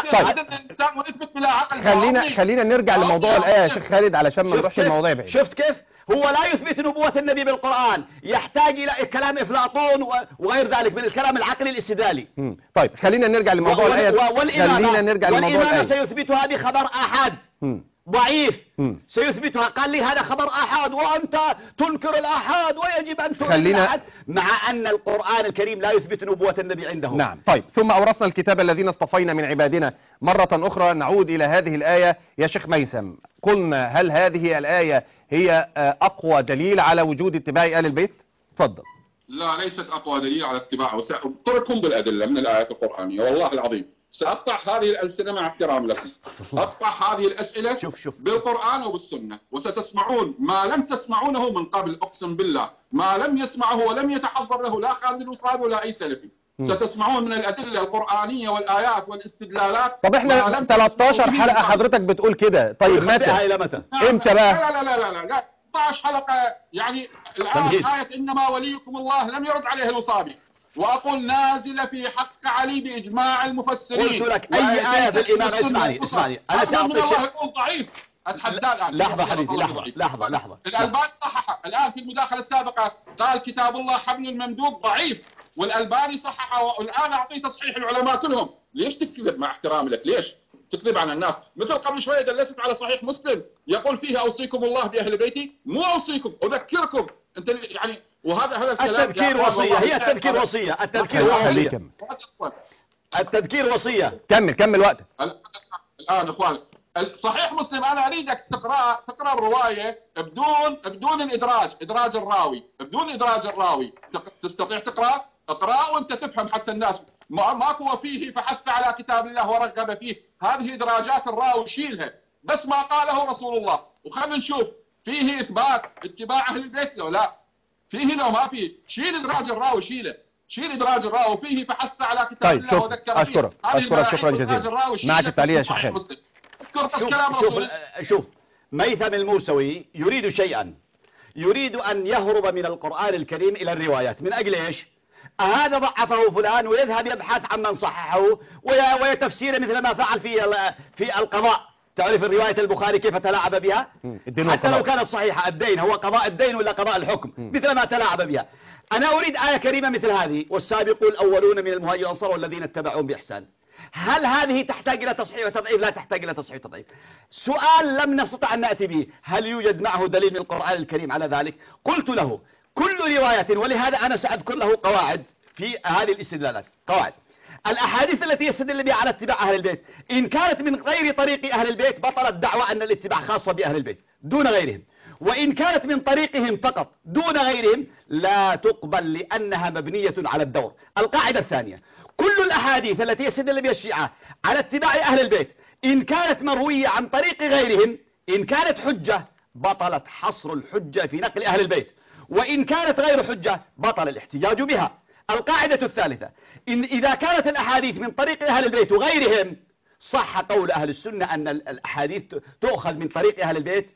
خلينا نرجع لموضوع الآية يا شيخ خالد علشان ما نروحش المواضيع بعيد.
شفت كيف؟ هو لا يثبت نبوة النبي بالقرآن، يحتاج إلى كلام أفلاطون وغير ذلك من الكلام العقلي الاستدلالي.
طيب خلينا نرجع لموضوع الآية.
والإمامة سيثبتها بخبر أحد ضعيف. سيثبتها. قال لي هذا خبر أحد وأنت تنكر الأحد ويجب أن تنكر الأحد، مع أن القرآن الكريم لا يثبت نبوة النبي عنده.
نعم. طيب ثم أورثنا الكتاب الذين اصطفينا من عبادنا. مرة أخرى نعود إلى هذه الآية يا شيخ ميثم. قلنا هل هذه الآية هي أقوى دليل على وجود اتباع آل البيت؟ تفضل.
لا ليست أقوى دليل على اتباع. وسأضربكم بالأدلة من الآيات القرآنية والله العظيم. سأقطع هذه الألسنة مع احترام لكم. أقطع هذه الأسئلة بالقرآن وبالسنة، وستسمعون ما لم تسمعونه من قبل. أقسم بالله ما لم يسمعه ولم يتحضر له لا خالد الوصال ولا أي سلفي. ستسمعون من الأدلة القرآنية والآيات والاستدلالات.
طب احنا 13 حلقة حضرتك بتقول كده، طيب متى؟
إلى متى؟
امتى بقى؟
لا لا لا لا لا لا 12 حلقة يعني. الآن آية إنما وليكم الله لم يرد عليه الوصابي، وأقول نازلة في حق علي بإجماع المفسرين.
قلت لك أي آية في الإمام، اسمعني أنا سأعطيك
الله يقول ضعيف. أتحدى الآن.
لحظة حبيبي، لحظة.
الألباني صححه الآن في المداخلة السابقة، قال كتاب الله حبل الممدود ضعيف، والألباني صححه، والآن أعطيه تصحيح العلماء كلهم. ليش تكذب مع احترامي لك؟ ليش تكذب على الناس؟ مثل قبل شوية دلست على صحيح مسلم يقول فيه أوصيكم الله بأهل بيتي، مو أوصيكم أذكركم. أنت يعني وهذا الكلام
التذكير وصية، هي التذكير وصية، التذكير وصية.
كمل وقتك.
الآن إخواني صحيح مسلم أنا أريدك تقرأ الرواية بدون إدراج الراوي، بدون إدراج الراوي. تستطيع تقرأ؟ اقرأ وأنت تفهم حتى الناس. ماكو فيه فحث على كتاب الله ورغب فيه، هذه إدراجات الراوي شيلها، بس ما قاله رسول الله. وخلنا نشوف فيه إثبات اتباع أهل البيت لو لا فيه، لو ما فيه شيل إدراج الراوي، شيل إدراج الراوي. فيه فحث على كتاب الله وذكر فيه.
أشكرك شكرا جزيلا. معك التعليق يا شيخ خالد.
شوف ميثم الموسوي يريد شيئا، يريد أن يهرب من القرآن الكريم إلى الروايات. من أجل إيش؟ هذا ضعفه فلان ويذهب يبحث عن من صححه ويتفسيره مثل ما فعل في القضاء. تعرف رواية البخاري كيف تلاعب بها؟ حتى لو كانت صحيحة، الدين هو قضاء الدين ولا قضاء الحكم، مثل ما تلاعب بها. أنا أريد آية كريمة مثل هذه، والسابقون الأولون من المهاجرين والأنصار والذين اتبعوهم بإحسان. هل هذه تحتاج إلى تصحيح وتضعيف؟ لا تحتاج إلى تصحيح وتضعيف. سؤال لم نستطع أن نأتي به، هل يوجد معه دليل من القرآن الكريم على ذلك؟ قلت له كل رواية، ولهذا أنا سأذكر له قواعد في هذه الاستدلالات. قواعد الأحاديث التي يستدل بها على اتباع أهل البيت، إن كانت من غير طريق أهل البيت بطلت دعوى أن الاتباع خاصة بأهل البيت دون غيرهم، وإن كانت من طريقهم فقط دون غيرهم لا تقبل لأنها مبنية على الدور. القاعدة الثانية، كل الأحاديث التي يستدل بها الشيعة على اتباع أهل البيت إن كانت مروية عن طريق غيرهم، إن كانت حجة بطلت حصر الحجة في نقل أهل البيت، وإن كانت غير حجة بطل الاحتجاج بها. القاعدة الثالثة، إن إذا كانت الأحاديث من طريق أهل البيت وغيرهم صح قول أهل السنة أن الأحاديث تؤخذ من طريق أهل البيت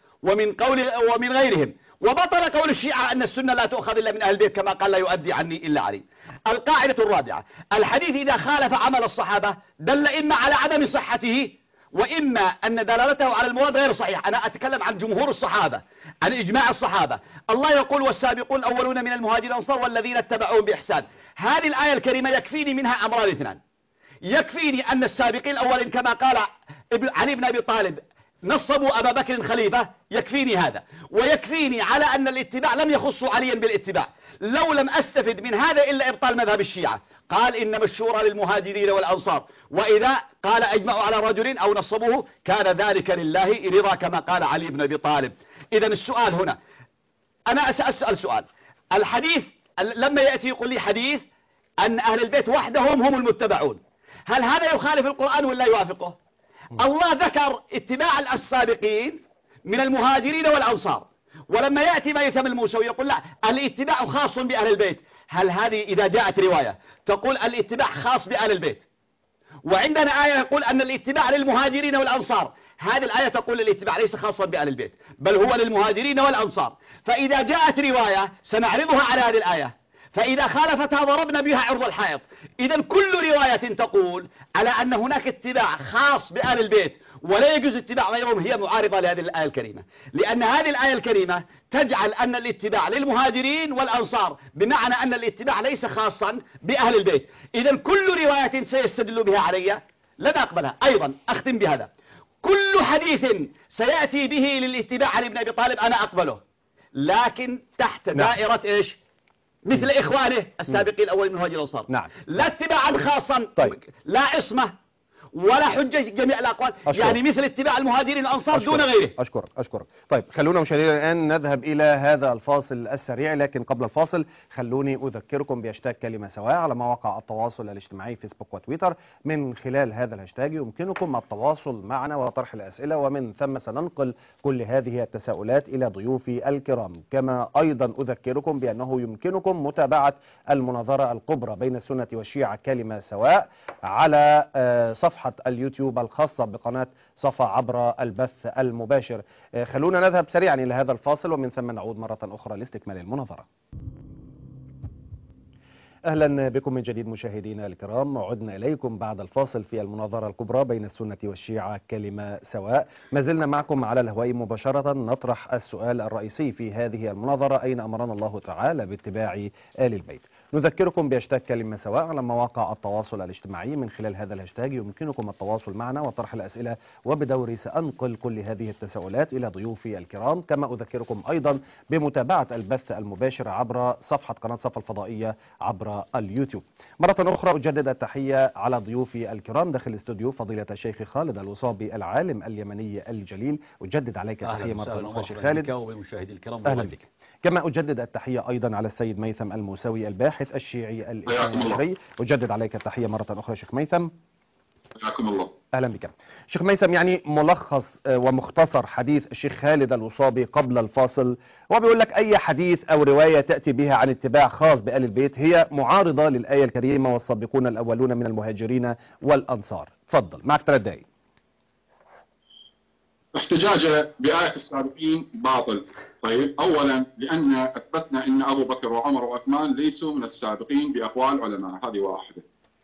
ومن غيرهم، وبطل قول الشيعة أن السنة لا تؤخذ إلا من أهل البيت كما قال لا يؤدي عني إلا علي. القاعدة الرابعة، الحديث إذا خالف عمل الصحابة دل إما على عدم صحته وإما أن دلالته على المراد غير صحيح. أنا أتكلم عن جمهور الصحابة، عن إجماع الصحابة. الله يقول والسابقون الأولون من المهاجرين والأنصار والذين اتبعوهم بإحسان. هذه الآية الكريمة يكفيني منها أمران اثنان. يكفيني أن السابقين الأولين كما قال علي بن أبي طالب نصبوا أبا بكر خليفة، يكفيني هذا، ويكفيني على أن الاتباع لم يخصوا عليا بالاتباع. لو لم أستفد من هذا إلا إبطال مذهب الشيعة. قال إنما الشورى للمهاجرين والأنصار، وإذا قال أجمعوا على رجل أو نصبوه كان ذلك لله رضا كما قال علي بن أبي طالب. إذا السؤال هنا، أنا سأسأل سؤال. الحديث لما يأتي يقول لي حديث أن أهل البيت وحدهم هم المتبعون، هل هذا يخالف القرآن ولا يوافقه؟ الله ذكر اتباع السابقين من المهاجرين والأنصار، ولما يأتي ميثم الموسوي يقول لا الاتباع خاص بأهل البيت. هل هذه إذا جاءت رواية تقول الاتباع خاص بأهل البيت، وعندنا آية يقول أن الاتباع للمهاجرين والأنصار، هذه الآية تقول الاتباع ليس خاصا بأهل البيت بل هو للمهاجرين والأنصار. فإذا جاءت رواية سنعرضها على هذه الآية، فإذا خالفتها ضربنا بها عرض الحائط. إذا كل رواية تقول على أن هناك اتباع خاص بأهل البيت ولا يجوز اتباع غيرهم هي معارضة لهذه الآية الكريمة، لأن هذه الآية الكريمة تجعل أن الاتباع للمهاجرين والأنصار، بمعنى أن الاتباع ليس خاصا بأهل البيت. إذا كل رواية سيستدل بها علي لن أقبلها. أيضا أختم بهذا، كل حديث سيأتي به للاتباع علي بن أبي طالب أنا أقبله، لكن تحت دائرة إيش؟ مثل إخوانه السابقين الأول من المهاجرين والأنصار.
نعم.
لا اتباعا خاصا،
طيب.
لا عصمة ولا حجة جميع الأقوال. يعني مثل اتباع المهاجرين الأنصار دون غيره.
أشكرك. طيب خلونا مشاهدينا الآن نذهب إلى هذا الفاصل السريع، لكن قبل الفاصل خلوني أذكركم بهاشتاج كلمة سواء على مواقع التواصل الاجتماعي فيسبوك وتويتر. من خلال هذا الهاشتاج يمكنكم التواصل معنا وطرح الأسئلة، ومن ثم سننقل كل هذه التساؤلات إلى ضيوفي الكرام. كما أيضا أذكركم بأنه يمكنكم متابعة المناظرة الكبرى بين السنة والشيعة كلمة سواء على صفحة اليوتيوب الخاصة بقناة صفا عبر البث المباشر. خلونا نذهب سريعا إلى هذا الفاصل ومن ثم نعود مرة أخرى لاستكمال المناظرة. أهلا بكم من جديد مشاهدينا الكرام، عدنا إليكم بعد الفاصل في المناظرة الكبرى بين السنة والشيعة كلمة سواء. ما زلنا معكم على الهواء مباشرة نطرح السؤال الرئيسي في هذه المناظرة: أين أمرنا الله تعالى باتباع آل البيت؟ نذكركم بهاشتاج كلمة سواء على مواقع التواصل الاجتماعي. من خلال هذا الهاشتاج يمكنكم التواصل معنا وطرح الأسئلة، وبدوري سأنقل كل هذه التساؤلات إلى ضيوفي الكرام. كما أذكركم أيضا بمتابعة البث المباشر عبر صفحة قناة صفا الفضائية عبر اليوتيوب. مرة أخرى أجدد التحية على ضيوفي الكرام داخل الاستوديو، فضيلة الشيخ خالد الوصابي العالم اليمني الجليل. أجدد عليك التحية مرة أخرى شيخ خالد. أهلا بك. كما أجدد التحية أيضا على السيد ميثم الموسوي الباحث الشيعي الإسلامي. أجدد عليك التحية مرة أخرى شيخ ميثم.
حياكم الله.
أهلا بك شيخ ميثم. يعني ملخص ومختصر حديث الشيخ خالد الوصابي قبل الفاصل، هو بيقول لك أي حديث أو رواية تأتي بها عن اتباع خاص بآل البيت هي معارضة للآية الكريمة والسابقون الأولون من المهاجرين والأنصار. تفضل، معك 3 دقائق.
احتجاجه بآية السابقين باطل. طيب، أولا لأن أثبتنا أن أبو بكر وعمر وعثمان ليسوا من السابقين بأقوال علماء، هذه واحدة.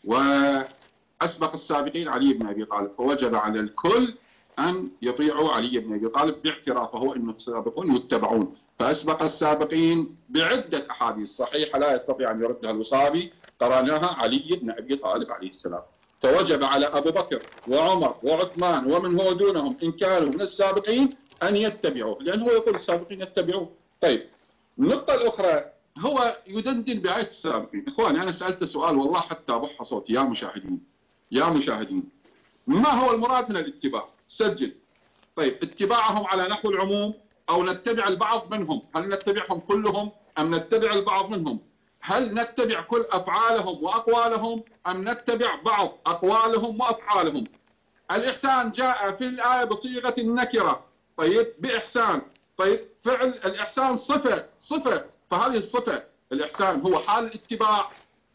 وأسبق السابقين علي بن أبي طالب، فوجب على الكل أن يطيعوا علي بن أبي طالب باعترافه أن السابقون يتبعون. فأسبق السابقين بعدة أحاديث صحيحة لا يستطيع أن يردها الوصابي، قراناها علي بن أبي طالب عليه السلام. فوجب على أبو بكر وعمر وعثمان ومن هو دونهم إن كانوا من السابقين أن يتبعوه، لأنه يقول السابقين يتبعوه. طيب، النقطة الأخرى، هو يدندن بآية السابقين. إخواني، أنا سألت سؤال والله حتى بح صوتي يا مشاهدين، ما هو المراد من الاتباع؟ سجل. طيب، اتباعهم على نحو العموم أو نتبع البعض منهم؟ هل نتبعهم كلهم أم نتبع البعض منهم؟ هل نتبع كل أفعالهم وأقوالهم أم نتبع بعض أقوالهم وأفعالهم؟ الإحسان جاء في الآية بصيغة النكرة. طيب، بإحسان. طيب، فعل الإحسان صفة، فهذه الصفة الإحسان هو حال الاتباع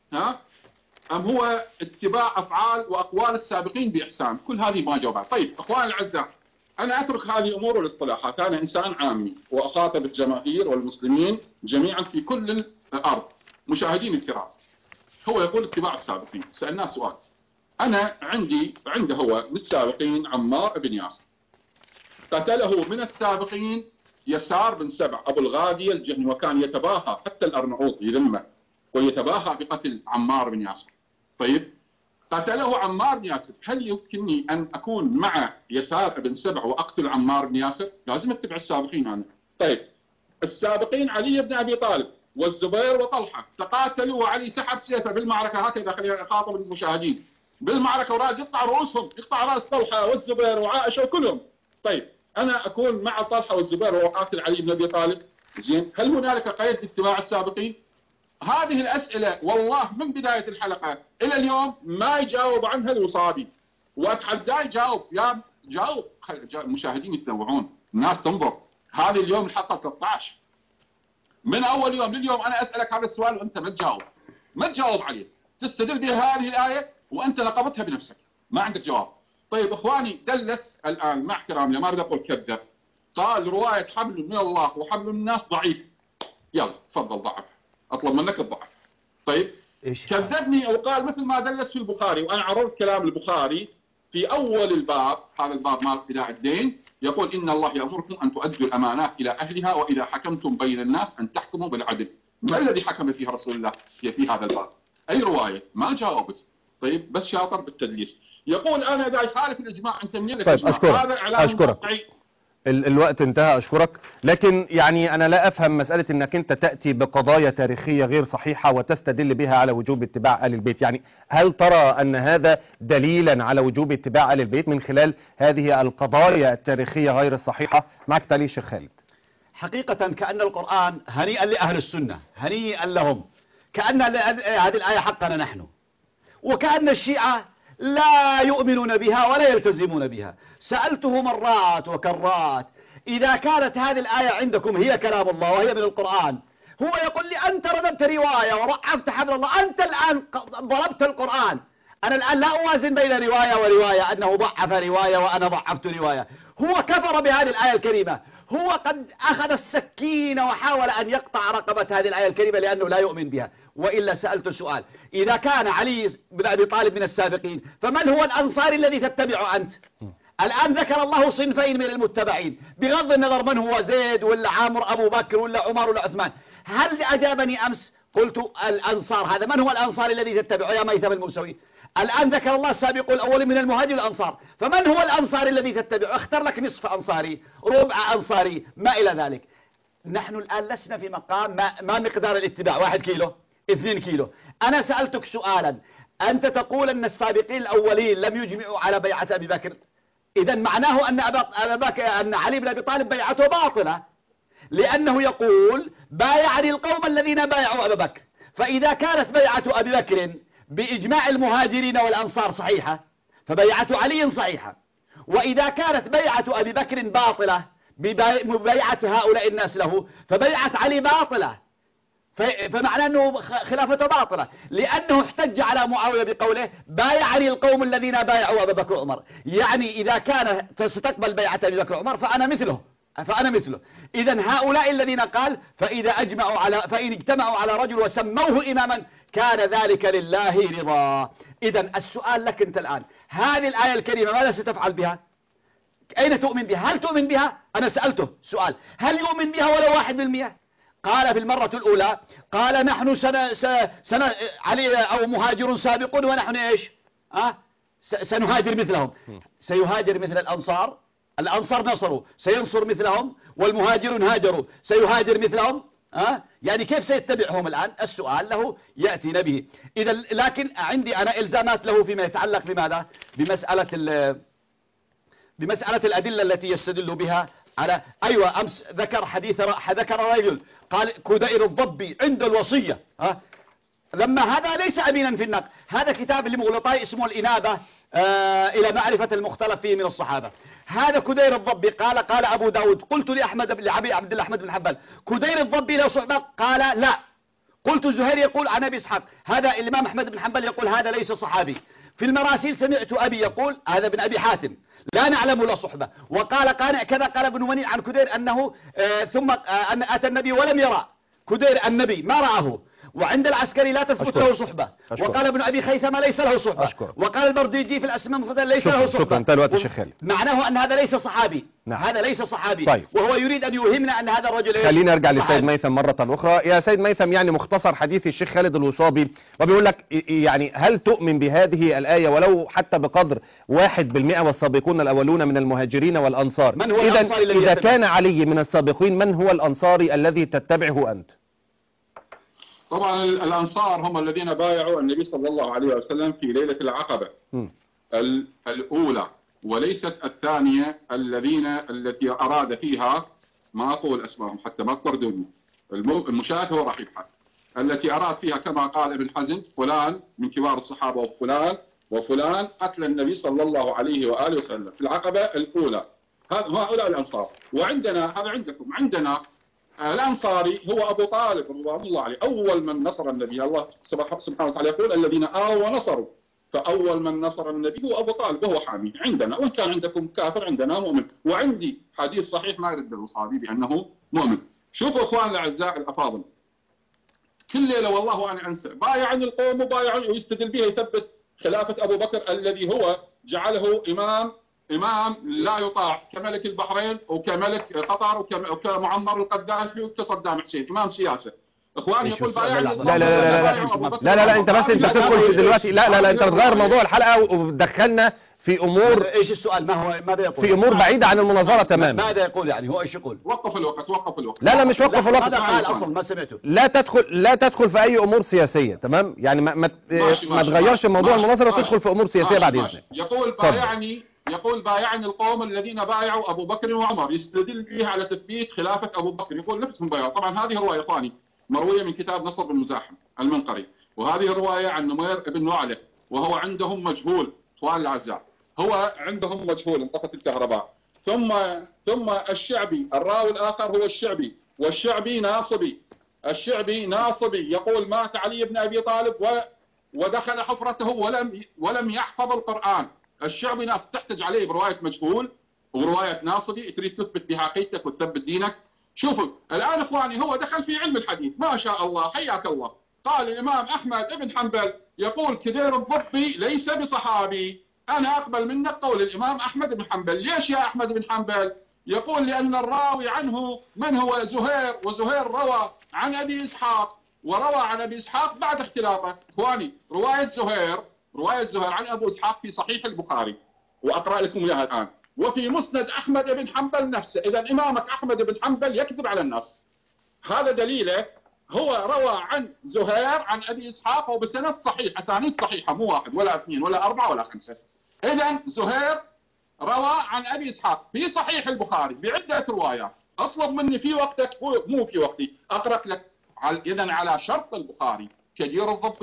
أم هو اتباع أفعال وأقوال السابقين بإحسان؟ كل هذه ما جاوبها. طيب أخواني الأعزاء، أنا أترك هذه الأمور والاصطلاحات، أنا إنسان عامي وأخاطب الجماهير والمسلمين جميعا في كل الأرض. مشاهدين الكرام، هو يقول اتباع السابقين. سألناه سؤال، أنا عنده هو من السابقين عمار بن ياسر، قتله من السابقين يسار بن سبع أبو الغادي الجهني، وكان يتباهى حتى الأرنعوط يلمه ويتباهى بقتل عمار بن ياسر. طيب، قتله عمار بن ياسر، هل يمكنني أن أكون مع يسار بن سبع وأقتل عمار بن ياسر؟ لازم أتبع السابقين أنا. طيب، السابقين علي بن أبي طالب والزبير وطلحة تقاتلوا، وعلي سحب سيفه بالمعركة. هكذا خلينا أخاطب المشاهدين، بالمعركة وراد يقطع رؤوسهم، يقطع رأس طلحة والزبير وعائشة وكلهم. طيب، أنا أكون مع طلحة والزبير وأقاتل علي بن أبي طالب؟ زين، هل هنالك قيد اتباع السابقين؟ هذه الأسئلة والله من بداية الحلقة إلى اليوم ما يجاوب عنها الوصابي، وأتحداه يجاوب. جاوب، المشاهدين يتنوعون، الناس تنظر. هذه اليوم الحلقة 13، من أول يوم لليوم أنا أسألك هذا السؤال وأنت ما تجاوب عليه. تستدل بهذه الآية وأنت نقبتها بنفسك، ما عندك جواب. طيب إخواني، دلس الآن مع احترامي، ما أريد أقول كذب، قال رواية حبل من الله وحبل من الناس ضعيف. يلا تفضل ضعف، أطلب منك الضعف. طيب، كذبني أو قال مثل ما دلس في البخاري، وأنا عرضت كلام البخاري في أول الباب، هذا الباب مال إداء الدين، يقول إن الله يأمركم أن تؤدوا الأمانات إلى أهلها وإذا حكمتم بين الناس أن تحكموا بالعدل. ما الذي حكم فيه رسول الله في هذا الباب؟ أي رواية؟ ما جاوبت. طيب، بس شاطر بالتدليس. يقول أنا إذا يخالف الإجماع أنت منين لك؟
طيب،
هذا إعلام واقعي.
الوقت انتهى، أشكرك. لكن يعني أنا لا أفهم مسألة أنك أنت تأتي بقضايا تاريخية غير صحيحة وتستدل بها على وجوب اتباع آل البيت. يعني هل ترى أن هذا دليلا على وجوب اتباع آل البيت من خلال هذه القضايا التاريخية غير الصحيحة؟ معك تعليق شيخ خالد.
حقيقة كأن القرآن هنيئا لأهل السنة، هنيئا لهم، كأن هذه الآية حقنا نحن، وكأن الشيعة لا يؤمنون بها ولا يلتزمون بها. سألته مرات وكرات إذا كانت هذه الآية عندكم هي كلام الله وهي من القرآن، هو يقول لي أنت رددت رواية وضعفت حبل الله، أنت الآن ضربت القرآن. أنا الآن لا أوازن بين رواية ورواية، أنه ضعف رواية وأنا ضعفت رواية. هو كفر بهذه الآية الكريمة، هو قد أخذ السكين وحاول أن يقطع رقبة هذه الآية الكريمة لأنه لا يؤمن بها. وإلا سألت سؤال، إذا كان علي بن أبي طالب من السابقين، فمن هو الأنصاري الذي تتبع أنت؟ الآن ذكر الله صنفين من المتبعين، بغض النظر من هو، زيد ولا عامر أبو بكر ولا عمر ولا عثمان. هل أجابني أمس قلت الأنصار، هذا من هو الأنصاري الذي تتبعه يا ميثم الموسوي؟ الآن ذكر الله السابق الأول من المهاجر الأنصار، فمن هو الأنصاري الذي تتبعه؟ اختر لك نصف أنصاري، ربع أنصاري، ما إلى ذلك. نحن الآن لسنا في مقام ما مقدار الاتباع، 1 كيلو 2 كيلو. أنا سألتك سؤالا، أنت تقول أن السابقين الأولين لم يجمعوا على بيعة أبي بكر، إذا معناه أن أن علي بن أبي طالب بيعته باطلة، لأنه يقول بايعني القوم الذين بايعوا أبا بكر. فإذا كانت بيعة أبي بكر بإجماع المهاجرين والأنصار صحيحة، فبيعة علي صحيحة. وإذا كانت بيعة أبي بكر باطلة ببيعة هؤلاء الناس له، فبيعة علي باطلة، فمعنى أنه خلافته باطلة، لأنه احتج على معاوية بقوله بايعني القوم الذين بايعوا أبا بكر وعمر. يعني إذا كان ستقبل بيعة أبي بكر وعمر فأنا مثله. إذن هؤلاء الذين قال فإن اجتمعوا على رجل وسموه إماما كان ذلك لله رضا. إذن السؤال لك أنت الآن، هذه الآية الكريمة ماذا ستفعل بها؟ أين تؤمن بها؟ هل تؤمن بها؟ أنا سألته سؤال، هل يؤمن بها ولو 1%؟ قال في المرة الأولى، قال نحن علي أو مهاجر سابقون ونحن إيش؟ سنهاجر مثلهم. سيهاجر مثل الأنصار نصروا، سينصر مثلهم، والمهاجرون هاجروا، سيهاجر مثلهم. يعني كيف سيتبعهم الآن؟ السؤال له يأتينا به. إذا لكن عندي أنا إلزامات له فيما يتعلق بماذا؟ بمسألة الأدلة التي يستدل بها على أمس ذكر رجل قال كدير الضبي عند الوصية، لما هذا ليس أمينا في النقل. هذا كتاب لمغلطاي اسمه الإنابة إلى معرفة المختلف فيه من الصحابة. هذا كدير الضبي قال أبو داود قلت لعبي عبد الله أحمد بن حنبل كدير الضبي له صحبة؟ قال لا. قلت زهير يقول عن أبي إسحاق، هذا الإمام أحمد بن حنبل يقول هذا ليس صحابي. في المراسيل سمعت أبي يقول هذا بن أبي حاتم لا نعلم له صحبة. وقال كذا قال ابن مني عن كدير أنه ثم أن أتى النبي ولم يرى كدير النبي، ما رآه. وعند العسكري لا تثبت له صحبة. وقال ابن أبي خيثمة ليس له صحبة. وقال البرديجي في الأسماء المفضلة ليس له صحبة.
شكرا. انت الوقت شيخ خالد.
معناه أن هذا ليس صحابي.
نعم.
هذا ليس صحابي.
طيب.
وهو يريد أن يوهمنا أن هذا الرجل
خلينا نرجع لسيد ميثم مرة أخرى. يا سيد ميثم، يعني مختصر حديث الشيخ خالد الوصابي وبيقول لك يعني هل تؤمن بهذه الآية ولو حتى بقدر 1% والسابقون الأولون من المهاجرين والأنصار؟
من هو الأنصاري الذي
إذا كان علي من السابقين، من هو الأنصاري الذي تتبعه أنت؟
طبعا الأنصار هم الذين بايعوا النبي صلى الله عليه وسلم في ليلة العقبة الأولى، وليست الثانية التي أراد فيها، ما أقول أسمائهم حتى ما تطردوني، المشاهد هو راح يبحث، التي أراد فيها كما قال ابن حزم فلان من كبار الصحابة وفلان وفلان قتل النبي صلى الله عليه وآله وسلم في العقبة الأولى. هؤلاء الأنصار. وعندنا هذا عندنا الأنصاري هو أبو طالب رضوان الله عليه، أول من نصر النبي. الله سبحانه وتعالى يقول الذين آووا ونصروا، فأول من نصر النبي هو أبو طالب وهو حامي عندنا. وإن كان عندكم كافر عندنا مؤمن. وعندي حديث صحيح ما يرد الوصابي بأنه مؤمن. شوفوا إخوان الأعزاء الأفاضل، كل ليلة والله أنا أنسى بايعني القوم وبايعني، ويستدل بها يثبت خلافة أبو بكر الذي هو جعله إمام لا يطاع، كملك البحرين وكملك قطر وكمعمر القذافي وكصدام حسين، إمام سياسة. إخواني يقول بايعني
لا انت بس انت بتدخل دلوقتي، لا انت بتغير موضوع الحلقة وبتدخلنا في امور،
ايش السؤال؟ ماذا يقول؟
في امور بعيده عن المناظره تماما.
ماذا يقول يعني؟ هو ايش يقول؟
وقف الوقت، وقف الوقت.
لا مش وقف الوقت.
هذا قال اصلا ما سمعته.
لا تدخل في اي امور سياسيه، تمام؟ يعني ما تغيرش موضوع المناظره وتدخل في امور سياسيه بعد اذنك.
يقول بايعني القوم الذين بايعوا ابو بكر وعمر، يستدل به على تثبيت خلافه ابو بكر، يقول نفسهم بايعوا. طبعا هذه الروايه اخواني مرويه من كتاب نصر بن مزاحم المنقري، وهذه الروايه عن نمير بن نعلة، وهو عندهم مجهول. اخوان الاعزاء، هو عندهم مجهول، انطفت الكهرباء. ثم الشعبي، الراوي الاخر هو الشعبي، والشعبي ناصبي. الشعبي ناصبي يقول مات علي بن ابي طالب ودخل حفرته ولم يحفظ القرآن. الشعبي ناس تحتج عليه برواية مجهول ورواية ناصبي، تريد تثبت بها عقيدتك وتثبت دينك. شوفوا الآن إخواني، هو دخل في علم الحديث ما شاء الله، حياك الله. قال الإمام أحمد بن حنبل يقول كدير الضبي ليس بصحابي، أنا أقبل منك قول الإمام أحمد بن حنبل. ليش يا أحمد بن حنبل؟ يقول لأن الراوي عنه من هو؟ زهير، وزهير روى عن أبي إسحاق، وروى عن أبي إسحاق بعد اختلافه. إخواني رواية زهير عن أبو إسحاق في صحيح البخاري، وأقرأ لكم إياها الآن، وفي مسند أحمد بن حنبل نفسه. إذا إمامك أحمد بن حنبل يكذب على النص، هذا دليله. هو روى عن زهير عن أبي إسحاق وبسند صحيح، أسانيد صحيحة، مو واحد ولا اثنين ولا أربعة ولا خمسة. إذا زهير روى عن أبي إسحاق في صحيح البخاري بعدة روايات. أطلب مني في وقتك مو في وقتي أقرأ لك. إذا على شرط البخاري كدير الضبي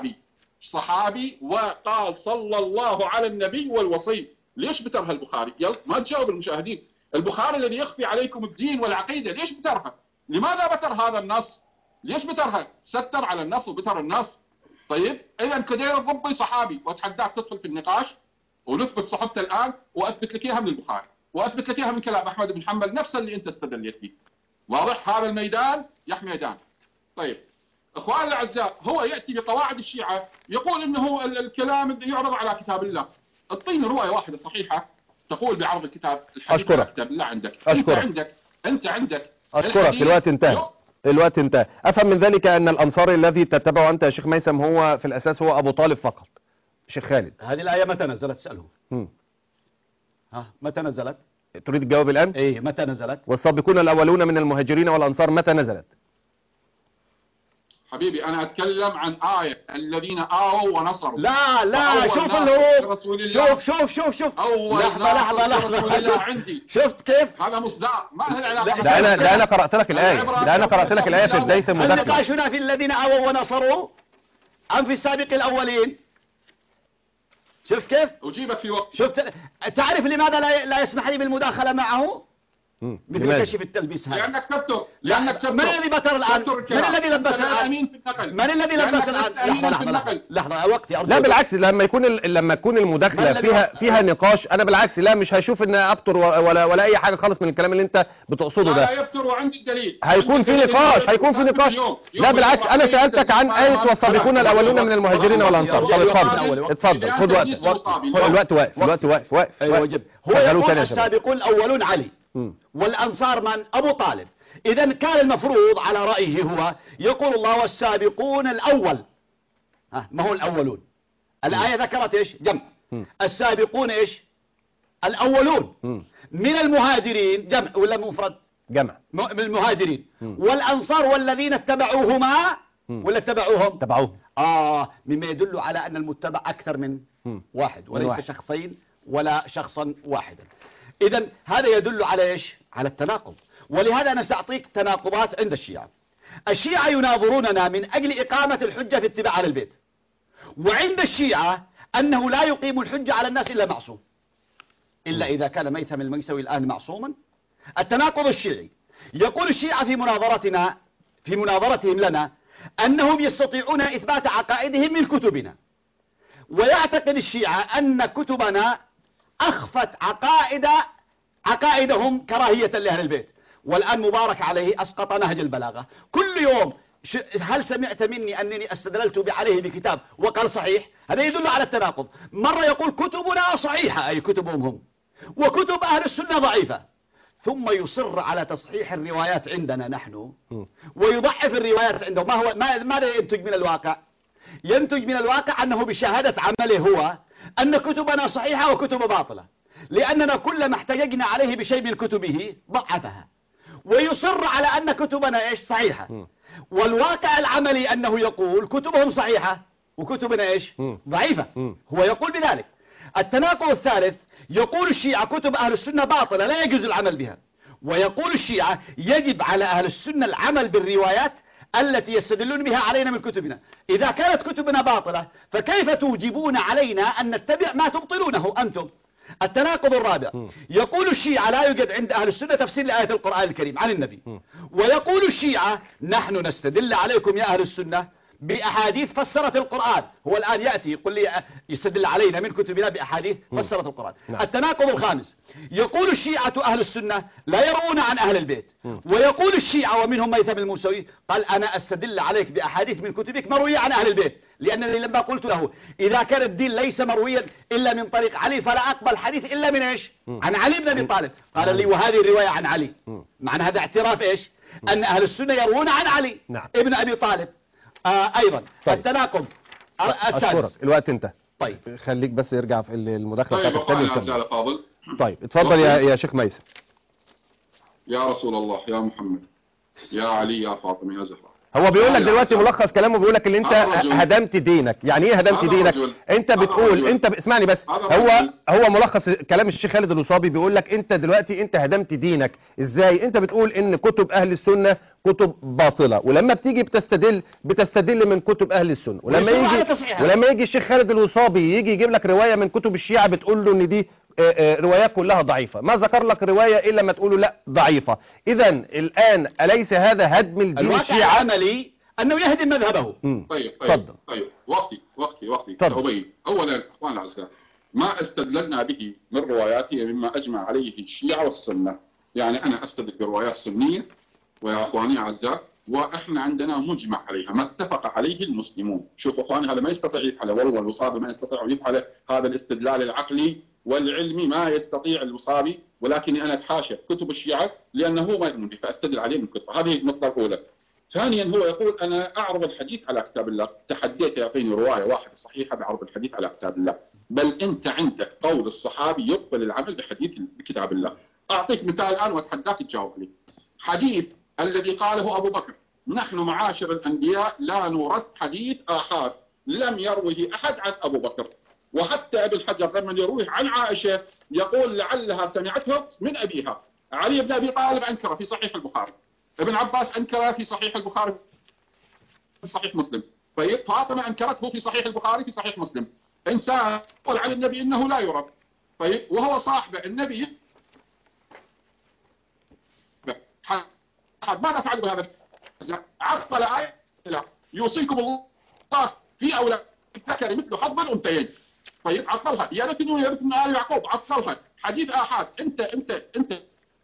صحابي وقال صلى الله على النبي والوصي. ليش بترها البخاري؟ يلا ما تجاوب المشاهدين. البخاري الذي يخفي عليكم الدين والعقيدة ليش بترها؟ لماذا بتر هذا النص؟ ليش بترها؟ ستر على النص وبتر النص. طيب إذا كدير الضبي صحابي، وأتحداك تدخل في النقاش ونثبت صحبته الآن، وأثبت لك إياها من البخاري، وأثبت لك إياها من كلام أحمد بن حنبل نفس اللي أنت استدليت فيه. واضح؟ هذا الميدان يحمي ميدان. طيب اخوان الاعزاء، هو ياتي بقواعد الشيعه، يقول انه الكلام الذي يعرض على كتاب الله. اعطيني روايه واحده صحيحه تقول بعرض الكتاب الحديث على كتاب الله عندك. انت عندك
اشكرك. الوقت انتهى. افهم من ذلك ان الانصاري الذي تتبعه انت يا شيخ ميثم هو في الاساس هو ابو طالب فقط. شيخ خالد،
هذه الايه متى نزلت؟ اساله. متى نزلت؟
تريد الجواب الان؟
ايه متى نزلت؟
والسابقون الاولون من المهاجرين والانصار متى نزلت؟
حبيبي أنا أتكلم عن آية الذين آووا ونصروا.
لا شوف الهروب. شوف لحظة
عندي.
شفت كيف؟
هذا مصداق، ما له علاقة.
ده أنا قرأت لك الآية. في بداية المذاكرة.
نقاشنا في الذين آووا ونصروا أم في السابق الأولين؟ شفت كيف؟
أجيبك في وقت.
شفت؟ تعرف لماذا لا يسمح لي بالمداخلة معه؟ مثل كشف التلبيس هذا.
لأنك تبتر.
من الذي بتر الآن؟ من الذي لبس الآن؟ من الذي لبس الآن؟ لحظة وقتي أرجو.
لا بالعكس، لما يكون المداخلة فيها نقاش، أنا بالعكس لا مش هشوف إن أبتر ولا أي حاجة خالص من الكلام اللي أنت بتقصده ده.
لا يبتر وعندي الدليل.
هيكون في نقاش. لا بالعكس، أنا سألتك عن آية والسابقون الأولون من المهاجرين والأنصار. طب اتفضل خد وقتك. الوقت واقف.
هو يقول السابقون الأولون علي والأنصار من؟ أبو طالب. إذا كان المفروض على رأيه هو يقول الله والسابقون الأول. ما هو الأولون؟ الآية ذكرت إيش؟ جمع. السابقون إيش؟ الأولون من المهاجرين، جمع ولا مفرد؟
جمع.
من المهاجرين. والأنصار والذين اتبعوهما ولا اتبعوهم؟
تبعوهم.
مما يدل على أن المتبع أكثر من واحد، وليس شخصين ولا شخصا واحدا. إذا هذا يدل على إيش؟ على التناقض. ولهذا أنا سأعطيك تناقضات عند الشيعة. الشيعة يناظروننا من أجل إقامة الحجة في اتباع أهل البيت، وعند الشيعة أنه لا يقيم الحجة على الناس إلا معصوم، إلا إذا كان ميثم الميسوي الآن معصوما. التناقض الشيعي يقول الشيعة في مناظرتهم لنا أنهم يستطيعون إثبات عقائدهم من كتبنا، ويعتقد الشيعة أن كتبنا أخفت عقائدهم كراهية لأهل البيت. والآن مبارك عليه أسقط نهج البلاغة. كل يوم هل سمعت مني أنني استدللت عليه بكتاب وقال صحيح؟ هذا يدل على التناقض. مرة يقول كتبنا صحيحة، أي كتبهم هم، وكتب أهل السنة ضعيفة، ثم يصر على تصحيح الروايات عندنا نحن ويضعف الروايات عنده. ماذا ينتج من الواقع؟ ينتج من الواقع أنه بشهادة عمله هو أن كتبنا صحيحة وكتب باطلة، لأننا كلما احتججنا عليه بشيء من كتبه ضعفها، ويصر على أن كتبنا إيش صحيحة، والواقع العملي أنه يقول كتبهم صحيحة وكتبنا إيش ضعيفة، هو يقول بذلك. التناقض الثالث، يقول الشيعة كتب أهل السنة باطلة لا يجوز العمل بها، ويقول الشيعة يجب على أهل السنة العمل بالروايات التي يستدلون بها علينا من كتبنا. إذا كانت كتبنا باطلة فكيف توجبون علينا أن نتبع ما تبطلونه أنتم؟ التناقض الرابع، يقول الشيعة لا يوجد عند أهل السنة تفسير لآية القرآن الكريم عن النبي، ويقول الشيعة نحن نستدل عليكم يا أهل السنة بأحاديث فسرت القرآن. هو الآن يأتي يقول لي يستدل علينا من كتبنا بأحاديث فسرت القرآن. التناقض الخامس، يقول الشيعة أهل السنة لا يرون عن أهل البيت، ويقول الشيعة ومنهم ميثم الموسوي قال أنا أستدل عليك بأحاديث من كتبك مروية عن أهل البيت، لأنني لما قلت له إذا كان الدين ليس مرويا إلا من طريق علي فلا أقبل حديث إلا من إيش؟ عن علي بن أبي طالب. قال لي وهذه الرواية عن علي، معنى هذا اعتراف إيش؟ أن أهل السنة يروون عن علي ابن أبي طالب. أيضا طيب. التناقض السادس.
أشكرك، الوقت انتهى.
طيب
خليك بس يرجع في المداخلة
طيب
بتاعت
وقال فاضل.
طيب اتفضل يا شيخ ميثم.
يا رسول الله، يا محمد، يا علي، يا فاطمة، يا زهرة.
هو بيقول لك دلوقتي ملخص كلامه، بيقول لك ان انت هدمت دينك. يعني ايه هدمت دينك؟ انت بتقول انت اسمعني بس، هو ملخص كلام الشيخ خالد الوصابي، بيقول لك انت دلوقتي انت هدمت دينك ازاي؟ انت بتقول ان كتب اهل السنة كتب باطلة، ولما بتيجي بتستدل من كتب اهل السنة، ولما يجي الشيخ خالد الوصابي يجي يجيب لك رواية من كتب الشيعة بتقول له ان دي روايات كلها ضعيفة، ما ذكر لك رواية إلا ما تقوله لا ضعيفة. إذا الآن أليس هذا هدم الدين الشيعة؟
العملي أنه يهدم مذهبه.
طيب وقتي أبين. أولا أخوان الأعزاء، ما استدللنا به من رواياته مما أجمع عليه الشيعة والسنة. يعني أنا أستدل بروايات سنية ويا أخواني الأعزاء، وإحنا عندنا مجمع عليها، ما اتفق عليه المسلمون. شوف أخواني، هذا ما يستطيع يفعله، والله الوصابي ما يستطيع يفعل هذا الاستدلال العقلي والعلمي، ما يستطيع الوصابي، ولكني أنا أتحاشى كتب الشيعة لأنه هو ما يؤمن به فأستدل عليه من كتب. هذه النقطة الأولى. ثانيا، هو يقول أنا أعرض الحديث على كتاب الله. تحديت يعطيني رواية واحدة صحيحة بعرض الحديث على كتاب الله، بل أنت عندك قول الصحابي يقبل العمل بحديث بكتاب الله. أعطيك مثال الآن وأتحداك تجاوب لي. حديث الذي قاله أبو بكر: نحن معاشر الأنبياء لا نورث حديث آحاد لم يروه أحد عن أبو بكر. وحتى ابن حجر لما يرويه عن عائشة يقول لعلها سمعته من أبيها. علي بن أبي طالب أنكر في صحيح البخاري، ابن عباس أنكر في صحيح البخاري في صحيح مسلم، طيب فاطمة أنكرته في صحيح البخاري في صحيح مسلم. إنسان يقول عن النبي إنه لا يورث، طيب وهو صاحب النبي ماذا فعل بهذا؟ عطل آية يوصيكم الله في أولاد الذكر مثل حظ الأنثيين. طيب عطلها، يا ريتني يا ريتني آل يعقوب عطلها. حديث آحاد. انت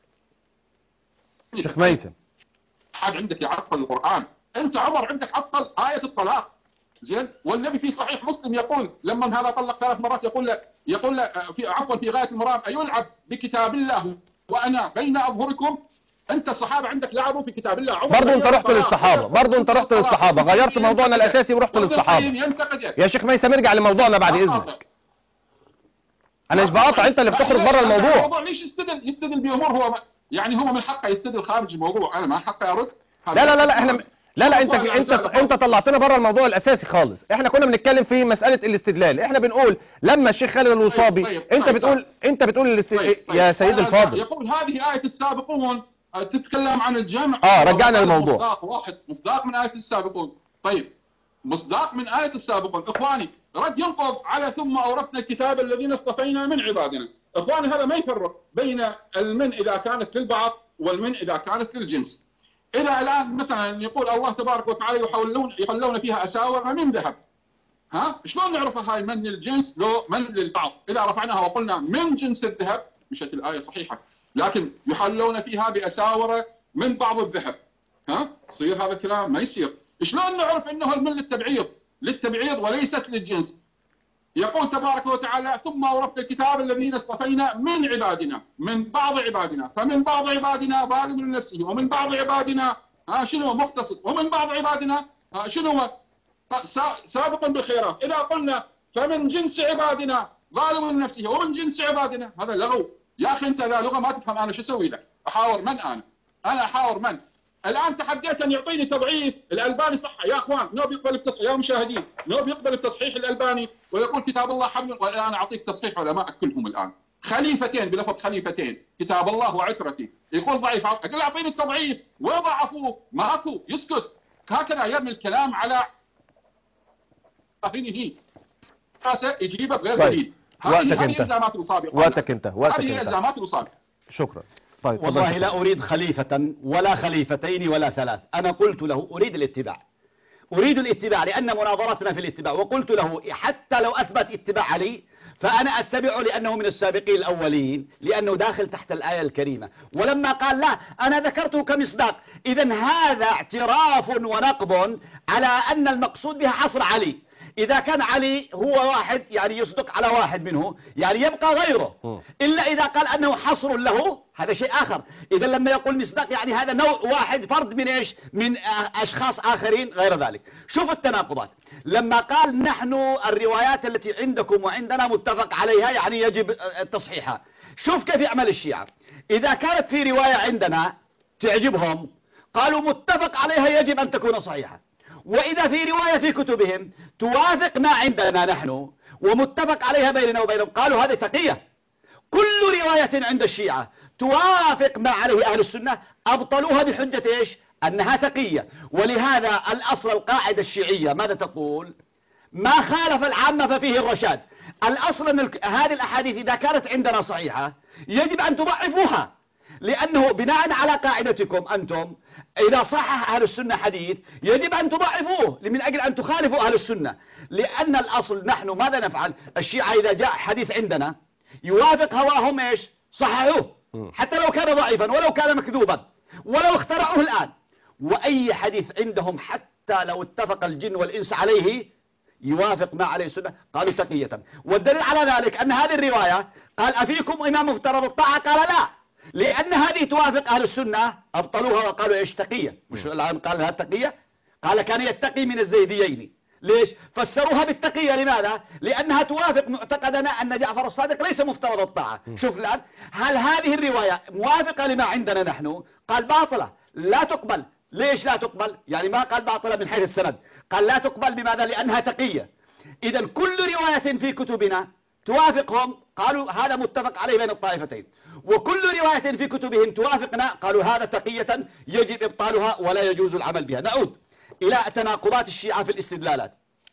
شيخ ميثم،
حد عندك يعطل القرآن؟ انت عمر عندك عطل آية الطلاق، زين؟ والنبي في صحيح مسلم يقول لما هذا طلق 3 مرات يقول له في غاية المرام: أيلعب بكتاب الله وأنا بين أظهركم؟ انت الصحابة عندك لعبوا في كتاب الله.
برضه انت رحت للصحابة، غيرت موضوعنا الأساسي ورحت للصحابة. يا شيخ ميثم ارجع لموضوعنا بعد إذنك. انا مش بقاطع، انت اللي بتخرج بره الموضوع.
ليش يستدل بأمور هو يعني هو من حقه يستدل خارج الموضوع، انا ما حقي ارد.
لا احنا لا انت طلعتنا بره الموضوع الاساسي خالص. احنا كنا بنتكلم في مسألة الاستدلال. احنا بنقول لما الشيخ خالد الوصابي انت بتقول يا سيد الفاضل
يقول هذه آية السابقون تتكلم عن الجمع.
رجعنا للموضوع.
مصداق من آية السابقون. طيب مصداق من آية السابقون اخواني رد ينقض على ثم أورثنا الكتاب الذين اصطفينا من عبادنا. اخواني هذا ما يفرق بين المن إذا كانت للبعض والمن إذا كانت للجنس. إذا الآن مثلا يقول الله تبارك وتعالى يحلون فيها أساور من ذهب، شلون نعرفها هاي من للجنس لو من للبعض؟ إذا رفعناها وقلنا من جنس الذهب مشت الآية صحيحة، لكن يحلون فيها بأساور من بعض الذهب، تصير هذا الكلام ما يصير. شلون نعرف انه المن للتبعيض وليست للجنس؟ يقول تبارك وتعالى ثم أورثنا الكتاب الذين اصطفينا من عبادنا، من بعض عبادنا، فمن بعض عبادنا ظالم لنفسه ومن بعض عبادنا شنو مقتصد ومن بعض عبادنا شنو سابق بالخيرات. إذا قلنا فمن جنس عبادنا ظالم من نفسه ومن جنس عبادنا. هذا لغو يا أخي. أنت إذا لغة ما تفهم أنا شو أسوي لك؟ أحاور من أنا أحاور من؟ الآن تحديت أن يعطيني تضعيف الألباني صح يا أخوان، نوب يقبل التصحيح يا مشاهدين، نوب يقبل التصحيح الألباني ويقول كتاب الله حبل، والآن أعطيك تصحيح علماء كلهم الآن خليفتين بلفظ خليفتين، كتاب الله وعترتي، يقول ضعيف، أقول أعطيني التضعيف وضعفوه ماكو، يسكت. هكذا يرمي الكلام على فاهمه يجيبه بغير دليل. هذه إلزامات الوصابي.
وقتك انت.
هذه إلزامات الوصابي.
شكرا. طيب
والله لا أريد خليفة ولا خليفتين ولا ثلاث. أنا قلت له أريد الاتباع، أريد الاتباع لأن مناظرتنا في الاتباع، وقلت له حتى لو أثبت اتباع علي فأنا أتبعه لأنه من السابقين الأولين، لأنه داخل تحت الآية الكريمة. ولما قال لا أنا ذكرته كمصداق، إذن هذا اعتراف ونقض على أن المقصود بها حصر علي. إذا كان علي هو واحد يعني يصدق على واحد منه يعني يبقى غيره، إلا إذا قال أنه حصر له هذا شيء آخر. إذا لما يقول مصداق يعني هذا نوع واحد فرد من إيش؟ من أشخاص آخرين غير ذلك. شوف التناقضات. لما قال نحن الروايات التي عندكم وعندنا متفق عليها يعني يجب تصحيحها. شوف كيف يعمل الشيعة. إذا كانت في رواية عندنا تعجبهم قالوا متفق عليها يجب أن تكون صحيحة، وإذا في رواية في كتبهم توافق ما عندنا نحن ومتفق عليها بيننا وبينهم قالوا هذه تقية. كل رواية عند الشيعة توافق ما عليه أهل السنة أبطلوها بحجة إيش؟ أنها تقية. ولهذا الأصل القاعدة الشيعية ماذا تقول؟ ما خالف العامة ففيه الرشاد. الأصل أن هذه الأحاديث إذا كانت عندنا صحيحة يجب أن تضعفوها، لأنه بناء على قاعدتكم أنتم إذا صحح أهل السنة حديث يجب أن تضعفوه من أجل أن تخالفوا أهل السنة. لأن الأصل نحن ماذا نفعل؟ الشيعة إذا جاء حديث عندنا يوافق هواهم إيش؟ صححوه حتى لو كان ضعيفا ولو كان مكذوبا ولو اخترعوه الآن. وأي حديث عندهم حتى لو اتفق الجن والإنس عليه يوافق ما عليه السنة قالوا تقية. والدليل على ذلك أن هذه الرواية قال أفيكم إمام مفترض الطاعة؟ قال لا، لأن هذه توافق أهل السنة أبطلوها وقالوا إيش؟ تقية. مش الآن قال لها تقية؟ قال كان يتقي من الزيديين. ليش؟ فسروها بالتقية. لماذا؟ لأنها توافق معتقدنا أن جعفر الصادق ليس مفترض الطاعة. شوف الآن هل هذه الرواية موافقة لما عندنا نحن؟ قال باطلة لا تقبل. ليش لا تقبل؟ يعني ما قال باطلة من حيث السند، قال لا تقبل بماذا؟ لأنها تقية. إذا كل رواية في كتبنا توافقهم قالوا هذا متفق عليه بين الطائفتين، وكل رواية في كتبهم توافقنا قالوا هذا تقية يجب إبطالها ولا يجوز العمل بها. نعود إلى تناقضات الشيعة في الاستدلالات.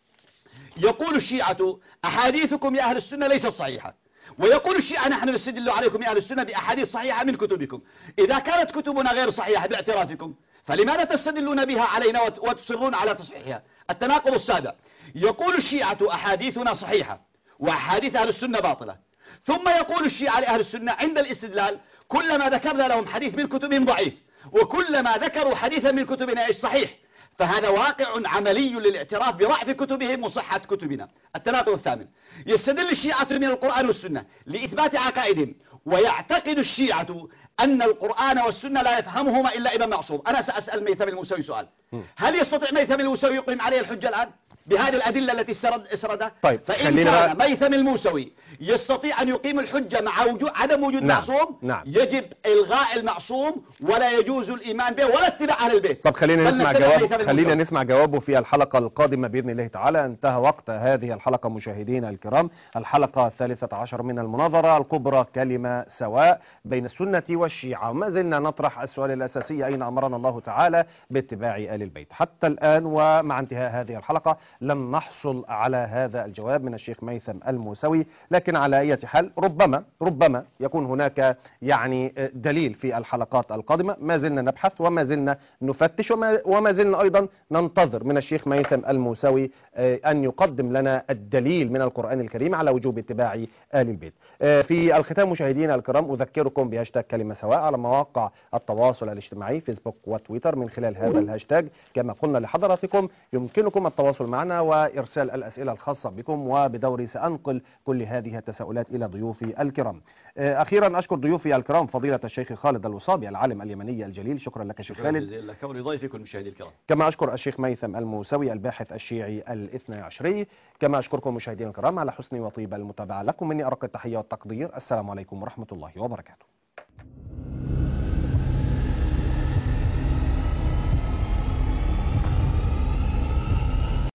يقول الشيعة أحاديثكم يا أهل السنة ليست صحيحة، ويقول الشيعة نحن نستدل عليكم يا أهل السنة بأحاديث صحيحة من كتبكم. إذا كانت كتبنا غير صحيحة باعترافكم فلماذا تستدلون بها علينا وتصرون على تصحيحها؟ التناقض السابع. يقول الشيعة أحاديثنا صحيحة وأحاديث أهل السنة باطلة، ثم يقول الشيعة لأهل السنة عند الاستدلال كلما ذكرنا لهم حديث من كتبهم ضعيف وكلما ذكروا حديثا من كتبنا إيش؟ صحيح. فهذا واقع عملي للاعتراف بضعف كتبهم وصحة كتبنا. التناقض الثامن. يستدل الشيعة من القرآن والسنة لإثبات عقائدهم، ويعتقد الشيعة أن القرآن والسنة لا يفهمهما إلا إمام معصوم. أنا سأسأل ميثم الموسوي سؤال، هل يستطيع ميثم الموسوي يقيم عليه الحجة الآن بهذه الأدلة التي اسردها؟
طيب
فإن كان ميثم الموسوي يستطيع أن يقيم الحجة مع عدم وجود معصوم، يجب إلغاء المعصوم ولا يجوز الإيمان به ولا اتباع أهل البيت.
طب خلينا نسمع جوابه في الحلقة القادمة بإذن الله تعالى. انتهى وقت هذه الحلقة مشاهدينا الكرام، الحلقة 13 من المناظرة الكبرى كلمة سواء بين السنة والشيعة. ما زلنا نطرح السؤال الأساسي: أين أمرنا الله تعالى باتباع آل البيت؟ حتى الآن ومع انتهاء هذه الحلقة لم نحصل على هذا الجواب من الشيخ ميثم الموسوي، لكن على أي حال ربما يكون هناك يعني دليل في الحلقات القادمة. ما زلنا نبحث وما زلنا نفتش وما زلنا أيضا ننتظر من الشيخ ميثم الموسوي أن يقدم لنا الدليل من القرآن الكريم على وجوب اتباع آل البيت. في الختام مشاهدينا الكرام أذكركم بهاشتاج كلمة سواء على مواقع التواصل الاجتماعي فيسبوك وتويتر. من خلال هذا الهاشتاج كما قلنا لحضراتكم يمكنكم التواصل معنا معنا وإرسال الأسئلة الخاصة بكم، وبدوري سأنقل كل هذه التساؤلات إلى ضيوفي الكرام. أخيرا أشكر ضيوفي الكرام فضيلة الشيخ خالد الوصابي العالم اليمني الجليل، شكرا لك شيخ خالد.
شكرا جزيلا كوني ضيفكم مشاهدي الكرام.
كما أشكر الشيخ ميثم الموسوي الباحث الشيعي الاثنى عشري. كما أشكركم مشاهدينا الكرام على حسن وطيب المتابعة. لكم مني أرق التحية والتقدير. السلام عليكم ورحمة الله وبركاته.